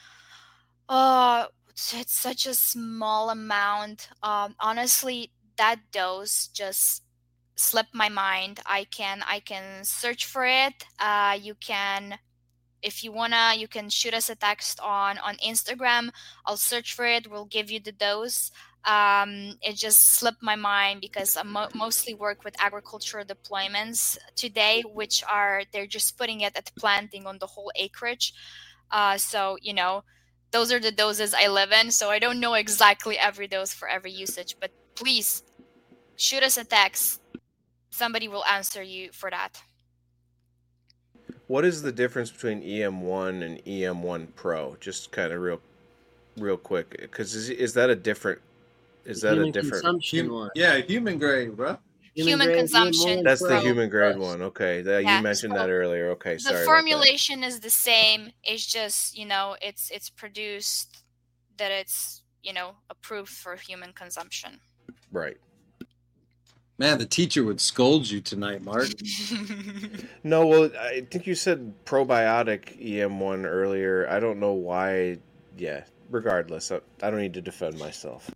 It's such a small amount. Honestly, that dose just slipped my mind. I can search for it. You can, if you wanna, you can shoot us a text on Instagram. I'll search for it. We'll give you the dose. It just slipped my mind because I mostly work with agricultural deployments today, which are, they're just putting it at planting on the whole acreage. So, you know, those are the doses I live in. So I don't know exactly every dose for every usage, but please shoot us a text. Somebody will answer you for that. What is the difference between EM1 and EM1 Pro? Just kind of real quick, because is that a different? Is that a different consumption one? Yeah, human grade, bro. Human consumption. That's the human grade one. Okay, you mentioned that earlier. Okay, sorry. The formulation is the same. It's just, you know, it's produced that it's, you know, approved for human consumption. Right. Man, the teacher would scold you tonight, Mark. No, well, I think you said probiotic EM1 earlier. I don't know why. Yeah, regardless, I don't need to defend myself.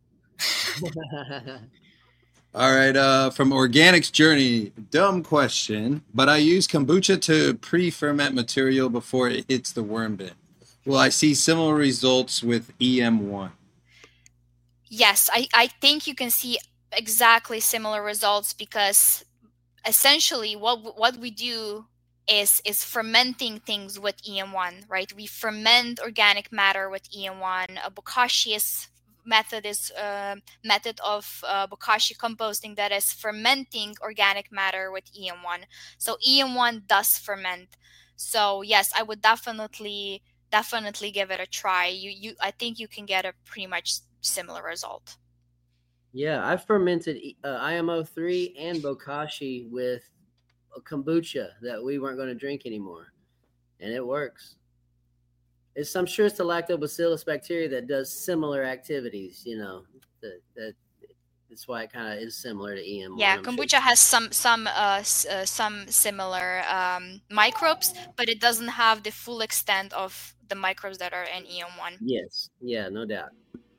All right, from Organics Journey, dumb question, but I use kombucha to pre-ferment material before it hits the worm bin. Will I see similar results with EM1? Yes, I think you can see exactly similar results, because essentially what we do is fermenting things with EM1, right? We ferment organic matter with EM1. Bokashi's method is method of bokashi composting, that is fermenting organic matter with EM1. So EM1 does ferment. So yes, I would definitely give it a try. I think you can get a pretty much similar result. Yeah, I fermented IMO3 and bokashi with a kombucha that we weren't going to drink anymore, and it works. I'm sure it's the lactobacillus bacteria that does similar activities. You know, that's why it kind of is similar to EM1. Yeah, kombucha has some similar microbes, but it doesn't have the full extent of the microbes that are in EM1. Yes, yeah, no doubt.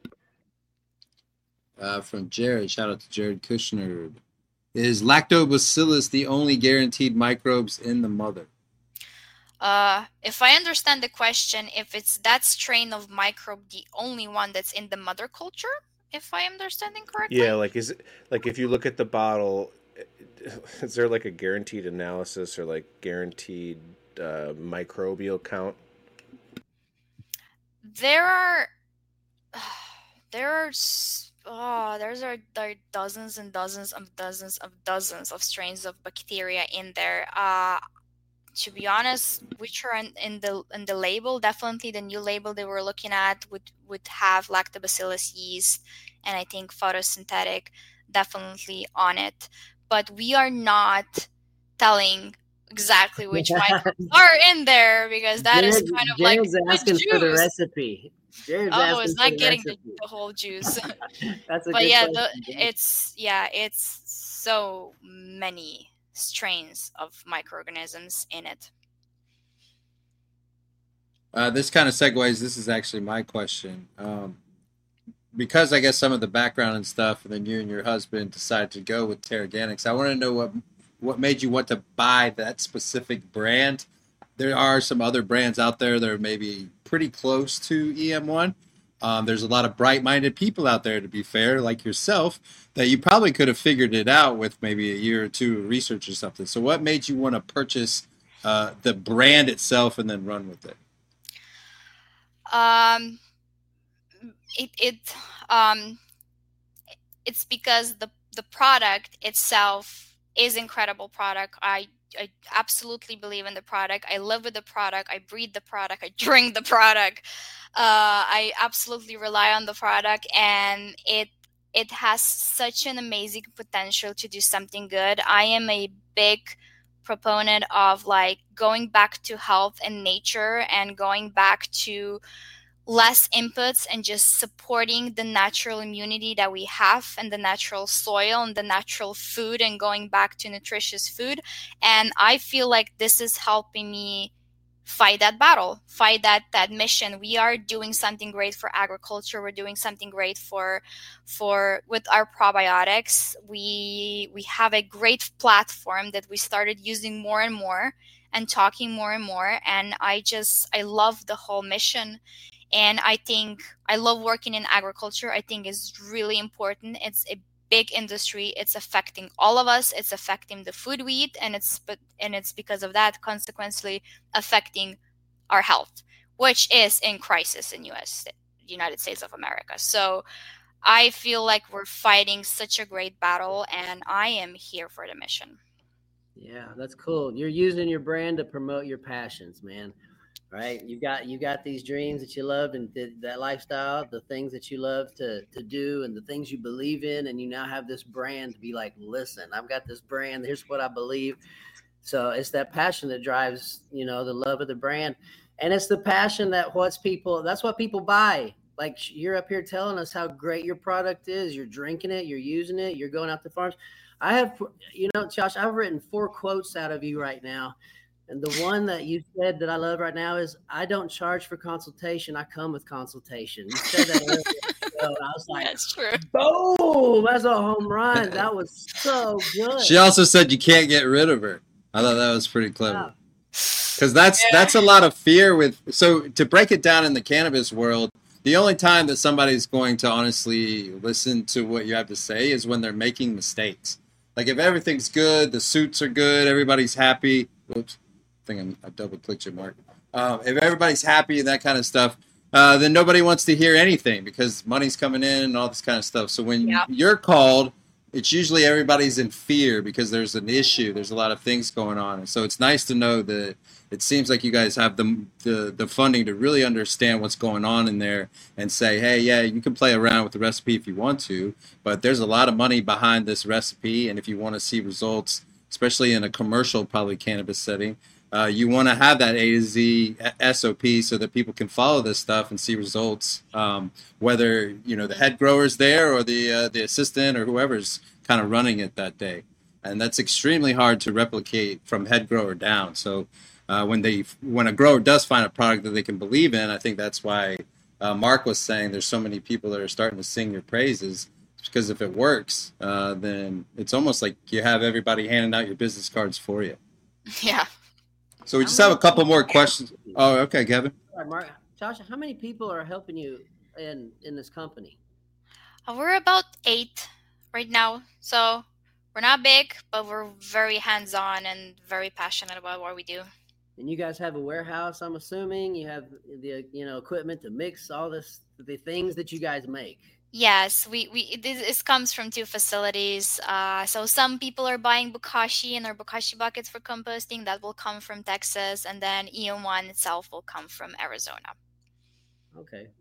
From Jared, shout out to Jared Kushner. Is lactobacillus the only guaranteed microbes in the mother? If I understand the question, if it's that strain of microbe the only one that's in the mother culture, if I am understanding correctly? Yeah, like is it like if you look at the bottle, is there like a guaranteed analysis or like guaranteed microbial count? There are dozens and dozens of strains of bacteria in there. To be honest, which are in the label, definitely the new label they were looking at would have lactobacillus yeast, and I think photosynthetic definitely on it. But we are not telling exactly which microbes are in there, because that is kind of Jared's asking for the recipe. It's not getting the whole juice. That's a but good yeah, question. it's so many strains of microorganisms in it. This kind of segues. This is actually my question. Because I guess some of the background and stuff, and then you and your husband decided to go with Teraganix. I want to know what made you want to buy that specific brand. There are some other brands out there that are maybe pretty close to EM1. There's a lot of bright-minded people out there, to be fair, like yourself, that you probably could have figured it out with maybe a year or two of research or something. So what made you want to purchase the brand itself and then run with it? It's because the product itself is incredible product. I absolutely believe in the product. I live with the product. I breathe the product. I drink the product. I absolutely rely on the product, and it has such an amazing potential to do something good. I am a big proponent of like going back to health and nature and going back to less inputs and just supporting the natural immunity that we have and the natural soil and the natural food and going back to nutritious food. And I feel like this is helping me fight that battle, fight that mission. We are doing something great for agriculture. We're doing something great for with our probiotics. We have a great platform that we started using more and more and talking more and more. And I love the whole mission. And I think I love working in agriculture. I think it's really important. It's a big industry. It's affecting all of us. It's affecting the food we eat, and it's because of that consequently affecting our health, which is in crisis in United States of America. So I feel like we're fighting such a great battle, and I am here for the mission. Yeah, that's cool. You're using your brand to promote your passions, man. Right? You got these dreams that you love, and that lifestyle, the things that you love to do, and the things you believe in, and you now have this brand to be like, listen, I've got this brand. Here's what I believe. So it's that passion that drives, the love of the brand, and it's the passion that's what people buy. Like, you're up here telling us how great your product is. You're drinking it. You're using it. You're going out to farms. I have, Josh, I've written 4 quotes out of you right now. And the one that you said that I love right now is, I don't charge for consultation. I come with consultation. You said that earlier. So I was like, that's true. Boom, that's a home run. That was so good. She also said you can't get rid of her. I thought that was pretty clever. Because that's a lot of fear with. So to break it down in the cannabis world, the only time that somebody's going to honestly listen to what you have to say is when they're making mistakes. Like, if everything's good, the suits are good, everybody's happy. Oops. I double-clicked you, Mark. If everybody's happy and that kind of stuff, then nobody wants to hear anything because money's coming in and all this kind of stuff. So when you're called, it's usually everybody's in fear because there's an issue. There's a lot of things going on. And so it's nice to know that it seems like you guys have the funding to really understand what's going on in there and say, hey, yeah, you can play around with the recipe if you want to, but there's a lot of money behind this recipe. And if you want to see results, especially in a commercial, probably cannabis setting, you want to have that A to Z SOP so that people can follow this stuff and see results, whether the head grower's there or the assistant or whoever's kind of running it that day. And that's extremely hard to replicate from head grower down. So when a grower does find a product that they can believe in, I think that's why Mark was saying there's so many people that are starting to sing your praises. Because if it works, then it's almost like you have everybody handing out your business cards for you. Yeah. So we just have a couple more questions. Oh, okay, Kevin. All right, Mark. Josh, how many people are helping you in this company? We're about 8 right now. So we're not big, but we're very hands-on and very passionate about what we do. And you guys have a warehouse, I'm assuming. You have the equipment to mix all the things that you guys make. Yes, this comes from 2 facilities. So some people are buying bokashi and our bokashi buckets for composting. That will come from Texas, and then EM1 itself will come from Arizona. Okay.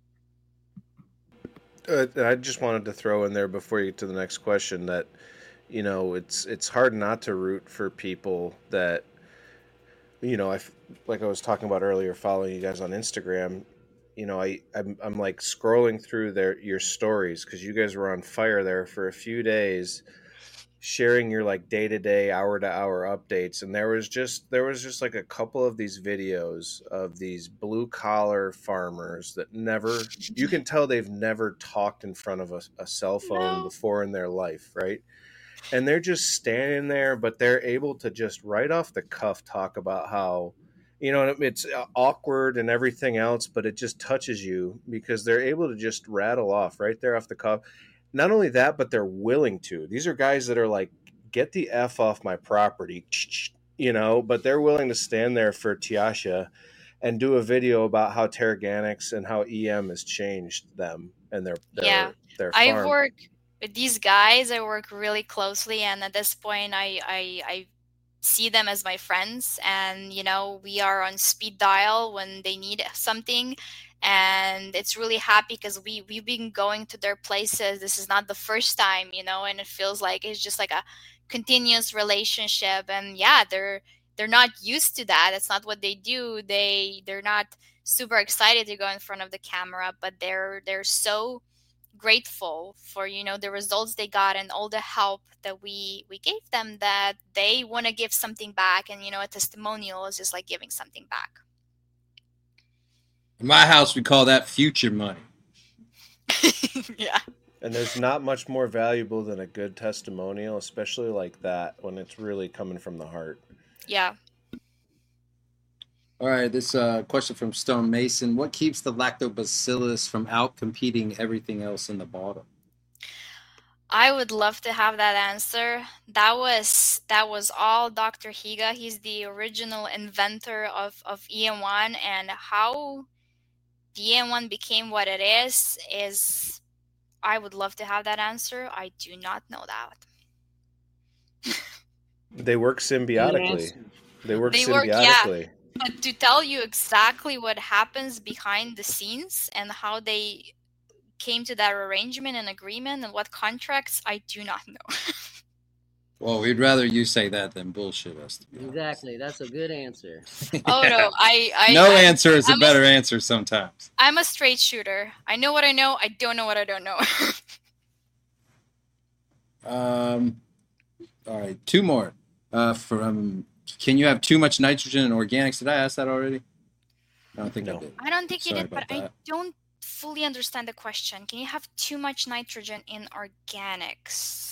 I just wanted to throw in there before you get to the next question that, it's hard not to root for people that, like I was talking about earlier, following you guys on Instagram. I'm like scrolling through your stories because you guys were on fire there for a few days, sharing your like day-to-day, hour-to-hour updates, and there was just like a couple of these videos of these blue-collar farmers that you can tell they've never talked in front of a cell phone before in their life, right? And they're just standing there, but they're able to just right off the cuff talk about how it's awkward and everything else, but it just touches you because they're able to just rattle off right there off the cuff. Not only that, but they're willing to. These are guys that are like, get the F off my property, but they're willing to stand there for Tiasha and do a video about how Teraganix and how EM has changed them and their farm. I work with these guys. I work really closely, and at this point, I see them as my friends, and we are on speed dial when they need something, and it's really happy because we've been going to their places. This is not the first time, and it feels like it's just like a continuous relationship. And they're not used to that. It's not what they do. They're not super excited to go in front of the camera, but they're so grateful for, the results they got and all the help that we gave them, that they want to give something back. And, a testimonial is just like giving something back. In my house, we call that future money. Yeah. And there's not much more valuable than a good testimonial, especially like that, when it's really coming from the heart. Yeah. All right, this question from Stone Mason. What keeps the lactobacillus from outcompeting everything else in the bottle? I would love to have that answer. That was all Dr. Higa. He's the original inventor of EM1, and how the EM1 became what it is I would love to have that answer. I do not know that. They work symbiotically. Yeah. But to tell you exactly what happens behind the scenes and how they came to that arrangement and agreement and what contracts, I do not know. Well, we'd rather you say that than bullshit us. Exactly. That's a good answer. Oh, no. No answer is a better answer sometimes. I'm a straight shooter. I know what I know. I don't know what I don't know. All right. Two more. Can you have too much nitrogen in organics? Did I ask that already? I don't think I did. I don't think you did, but I don't fully understand the question. Can you have too much nitrogen in organics?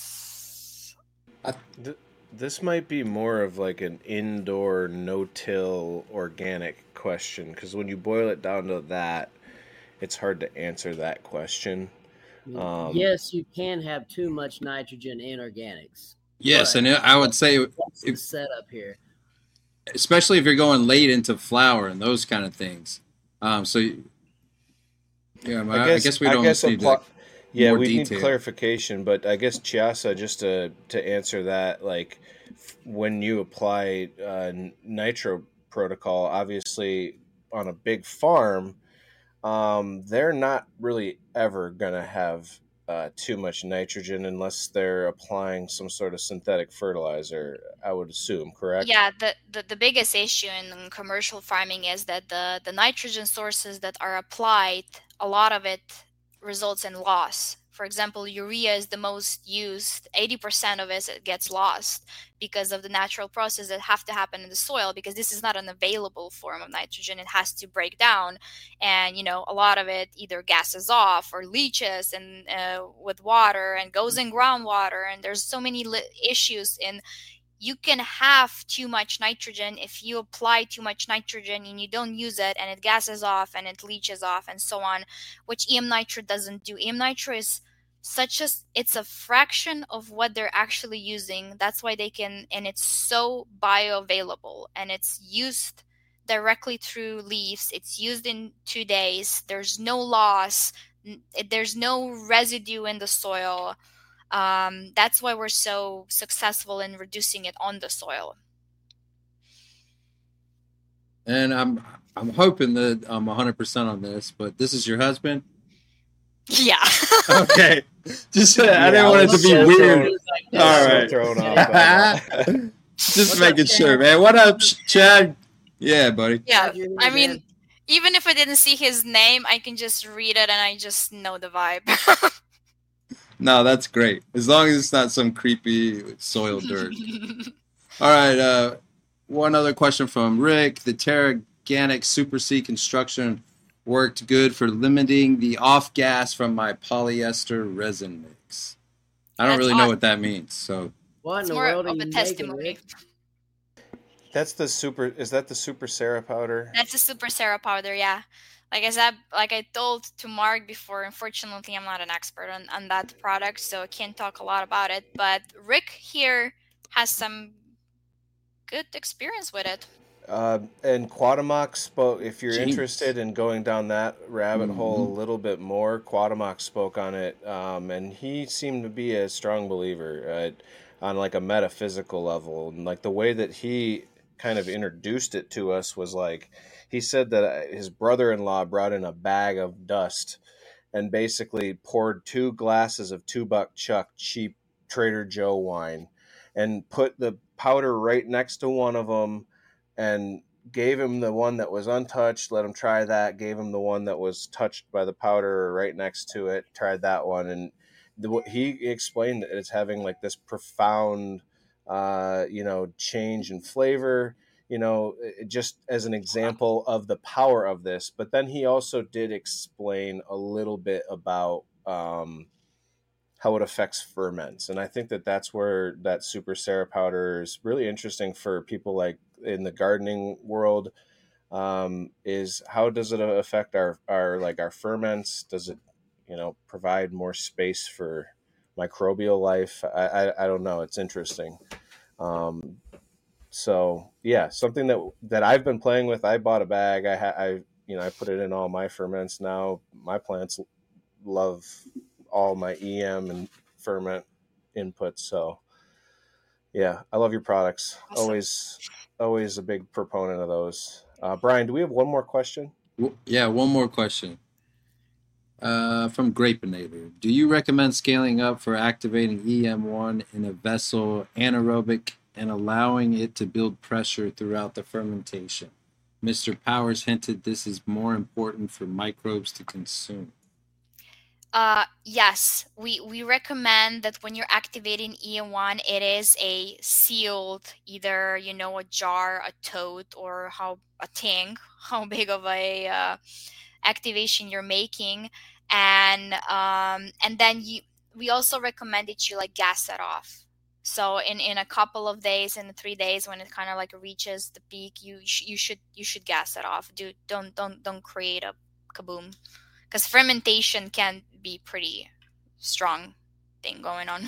This might be more of like an indoor no-till organic question, because when you boil it down to that, it's hard to answer that question. Yes, you can have too much nitrogen in organics. Yes, and I would say what's the setup here, especially if you're going late into flour and those kind of things. I guess we don't need yeah, we need clarification, but I guess Chiasa, just to answer that, like when you apply nitro protocol, obviously on a big farm, they're not really ever going to have too much nitrogen unless they're applying some sort of synthetic fertilizer, I would assume, correct? Yeah, the biggest issue in commercial farming is that the nitrogen sources that are applied, a lot of it results in loss. For example, urea is the most used. 80% of it gets lost because of the natural process that have to happen in the soil, because this is not an available form of nitrogen. It has to break down, and a lot of it either gases off or leaches and with water and goes in groundwater, and there's so many issues in. You can have too much nitrogen if you apply too much nitrogen and you don't use it, and it gases off and it leaches off and so on, which EM Nitro doesn't do. EM Nitro is it's a fraction of what they're actually using. That's why they can, and it's so bioavailable, and it's used directly through leaves. It's used in 2 days. There's no loss. There's no residue in the soil. That's why we're so successful in reducing it on the soil. And I'm hoping that I'm 100% on this, but this is your husband? Yeah. Okay. Just I didn't want it to be weird. All right. Thrown off. Just making sure, man. What up, Chad? Yeah, buddy. Yeah. I mean, even if I didn't see his name, I can just read it and I just know the vibe. No, that's great. As long as it's not some creepy soil dirt. All right. One other question from Rick. The Terraganic Super C construction worked good for limiting the off gas from my polyester resin mix. I don't really know what that means. So what in the world are you making, Rick? That's the super. Is that the Super Sarah powder? That's the Super Sarah powder. Yeah. Like I told to Mark before, unfortunately, I'm not an expert on that product, so I can't talk a lot about it. But Rick here has some good experience with it. And Quatamok spoke, if you're interested in going down that rabbit hole a little bit more, Quatamok spoke on it, and he seemed to be a strong believer on like a metaphysical level. And like the way that he kind of introduced it to us was like, he said that his brother-in-law brought in a bag of dust and basically poured 2 glasses of $2 Chuck cheap Trader Joe wine and put the powder right next to one of them and gave him the one that was untouched, let him try that, gave him the one that was touched by the powder right next to it, tried that one, and he explained that it's having like this profound change in flavor, just as an example of the power of this. But then he also did explain a little bit about how it affects ferments. And I think that that's where that Super Sarah powder is really interesting for people like in the gardening world, is how does it affect our ferments? Does it, provide more space for microbial life? I don't know. It's interesting. So yeah, something that I've been playing with. I bought a bag. I put it in all my ferments now. My plants love all my EM and ferment inputs. So yeah, I love your products. Awesome. Always a big proponent of those. Brian, do we have one more question? Yeah, one more question. From Grapinator. Do you recommend scaling up for activating EM1 in a vessel anaerobic and allowing it to build pressure throughout the fermentation? Mr. Powers hinted this is more important for microbes to consume. Yes, we recommend that when you're activating EM1, it is a sealed, either, a jar, a tote, or how big of a activation you're making. And then we also recommend that you gas it off. So in a couple of days, in 3 days, when it kind of reaches the peak, you should gas it off. Don't create a kaboom, because fermentation can be pretty strong thing going on.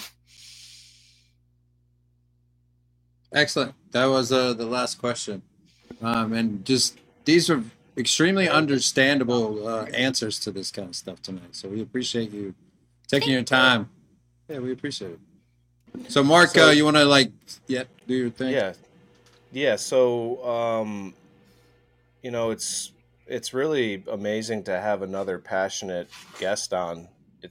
Excellent. That was the last question, and just these are extremely understandable answers to this kind of stuff tonight. So we appreciate you taking your time. Yeah, we appreciate it. So Mark, you want to do your thing? Yeah. So it's really amazing to have another passionate guest on.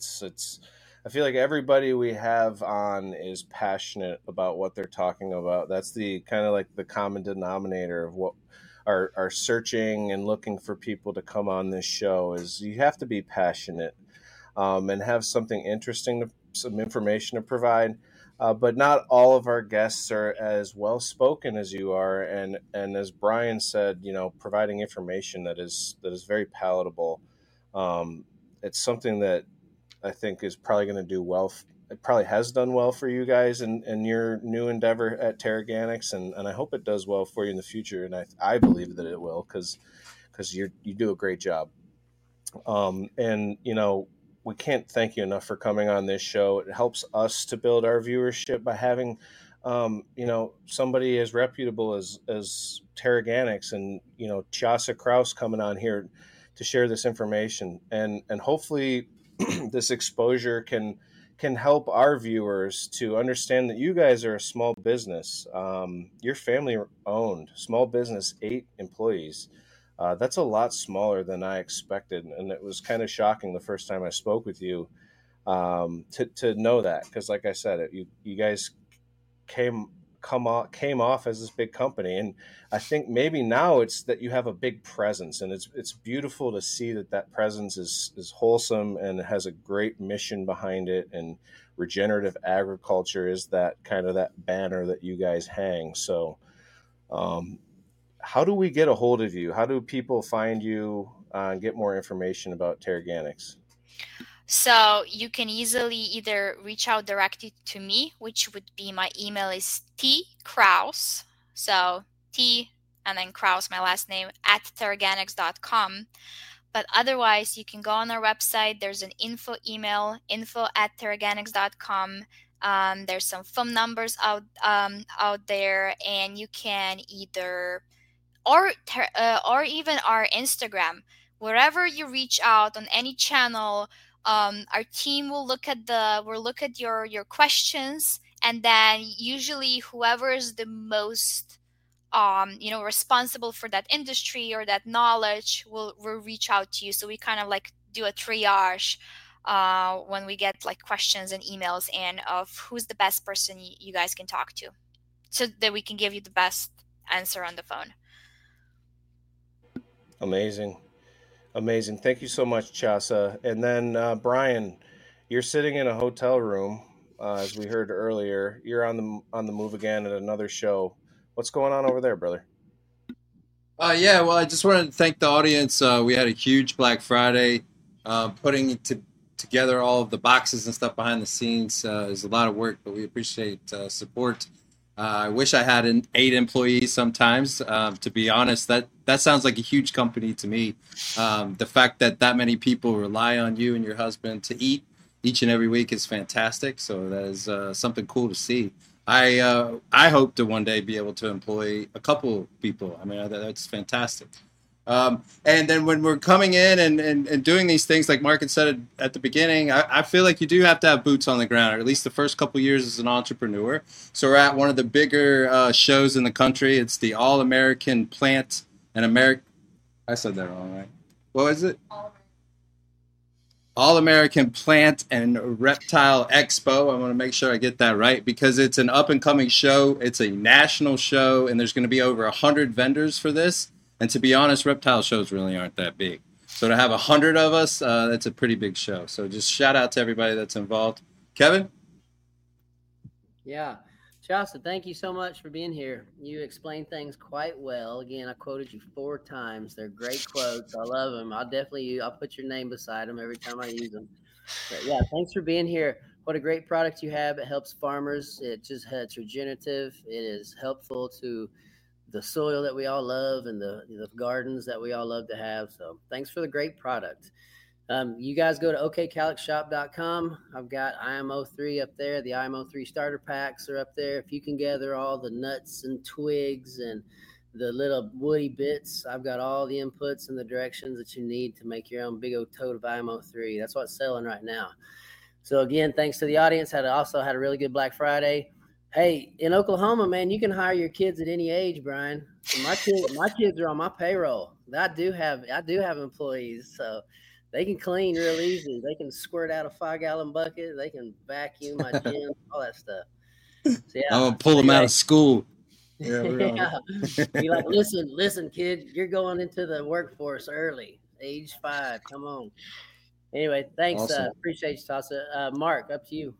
I feel like everybody we have on is passionate about what they're talking about. That's the kind of the common denominator of what are searching and looking for people to come on this show. Is you have to be passionate and have something interesting, some information to provide. But not all of our guests are as well spoken as you are, and as Brian said, providing information that is very palatable. It's something that I think is probably going to do well. It probably has done well for you guys in your new endeavor at Teraganix, and I hope it does well for you in the future. And I believe that it will, because you do a great job. And we can't thank you enough for coming on this show. It helps us to build our viewership by having somebody as reputable as Teraganix and Chiasa Kraus coming on here to share this information, and hopefully this exposure can help our viewers to understand that you guys are a small business. You're family owned, small business, 8 employees. That's a lot smaller than I expected, and it was kind of shocking the first time I spoke with you to know that, because like I said, you guys came off as this big company, and I think maybe now it's that you have a big presence, and it's beautiful to see that presence is wholesome and it has a great mission behind it, and regenerative agriculture is that kind of that banner that you guys hang. So how do we get a hold of you? How do people find you and get more information about Teraganix? So you can easily either reach out directly to me, which would be, my email is tkraus, so T and then Kraus, my last name, @teraganix.com. But otherwise, you can go on our website. There's an info email, info@teraganix.com. There's some phone numbers out there, and you can either or even our Instagram. Wherever you reach out on any channel, our team will look at your questions, and then usually whoever is the most responsible for that industry or that knowledge will reach out to you. So we kind of do a triage when we get questions and emails in of who's the best person you guys can talk to, so that we can give you the best answer on the phone. Amazing. Thank you so much, Chasa. And then Brian, you're sitting in a hotel room, as we heard earlier. You're on the move again at another show. What's going on over there, brother? Yeah, well, I just wanted to thank the audience. We had a huge Black Friday. Putting together all of the boxes and stuff behind the scenes is a lot of work, but we appreciate support. I wish I had 8 employees sometimes. To be honest, that sounds like a huge company to me. The fact that many people rely on you and your husband to eat each and every week is fantastic. So that is something cool to see. I hope to one day be able to employ a couple people. I mean, that's fantastic. And then when we're coming in and doing these things, like Mark had said at the beginning, I feel like you do have to have boots on the ground, or at least the first couple years as an entrepreneur. So we're at one of the bigger shows in the country. It's the All-American Plant and American. I said that wrong, right? What was it? All-American Plant and Reptile Expo. I want to make sure I get that right because it's an up-and-coming show. It's a national show, and there's going to be over 100 vendors for this. And to be honest, reptile shows really aren't that big. So to have 100 of us, that's a pretty big show. So just shout out to everybody that's involved. Kevin? Yeah. Chasa, thank you so much for being here. You explained things quite well. Again, I quoted you 4 times. They're great quotes. I love them. I'll put your name beside them every time I use them. But yeah, thanks for being here. What a great product you have. It helps farmers. It's regenerative. It is helpful to the soil that we all love and the gardens that we all love to have. So thanks for the great product. You guys go to okcalyxshop.com. I've got IMO3 up there. The IMO3 starter packs are up there. If you can gather all the nuts and twigs and the little woody bits, I've got all the inputs and the directions that you need to make your own big old tote of IMO3. That's what's selling right now. So again, thanks to the audience. Also had a really good Black Friday. Hey, in Oklahoma, man, you can hire your kids at any age, Brian. My kids are on my payroll. I do have employees, so they can clean real easy. They can squirt out a 5-gallon bucket. They can vacuum my gym, all that stuff. So, yeah. I'm gonna pull them out of school. Yeah, be like, listen, kid, you're going into the workforce early, age 5. Come on. Anyway, thanks. Awesome. Appreciate you, Chasa. Mark, up to you.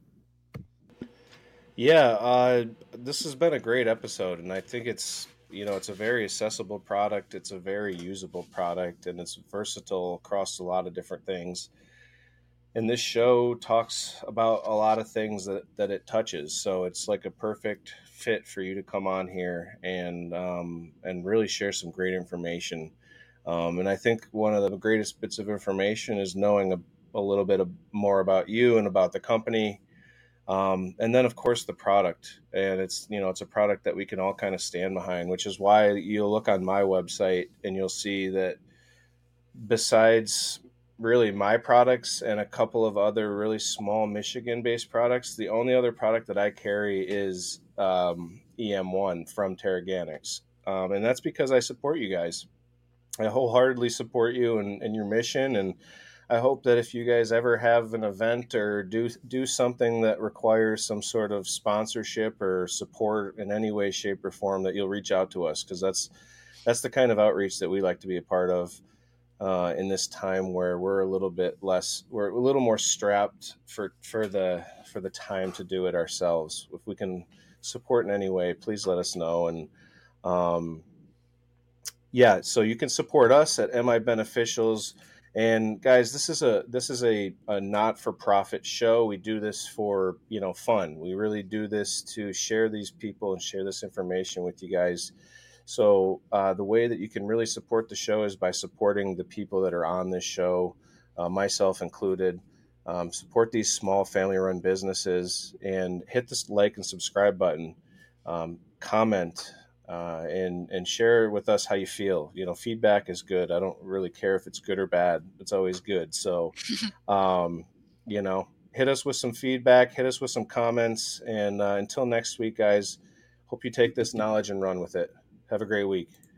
Yeah, this has been a great episode, and I think it's a very accessible product. It's a very usable product, and it's versatile across a lot of different things. And this show talks about a lot of things that it touches. So it's like a perfect fit for you to come on here and really share some great information. And I think one of the greatest bits of information is knowing a little bit more about you and about the company. And then of course the product, and it's a product that we can all kind of stand behind, which is why you'll look on my website and you'll see that besides really my products and a couple of other really small Michigan based products, the only other product that I carry is EM1 from Teraganix. And that's because I support you guys. I wholeheartedly support you and your mission, and I hope that if you guys ever have an event or do something that requires some sort of sponsorship or support in any way, shape, or form, that you'll reach out to us, because that's the kind of outreach that we like to be a part of in this time where we're a little more strapped for the time to do it ourselves. If we can support in any way, please let us know. And so you can support us at MI Beneficials. And guys, this is a not-for-profit show. We do this for fun. We really do this to share these people and share this information with you guys. So the way that you can really support the show is by supporting the people that are on this show, myself included. Support these small family-run businesses and hit this like and subscribe button. Comment. And share with us how you feel. Feedback is good. I don't really care if it's good or bad. It's always good. So, hit us with some feedback, hit us with some comments. And until next week, guys, hope you take this knowledge and run with it. Have a great week.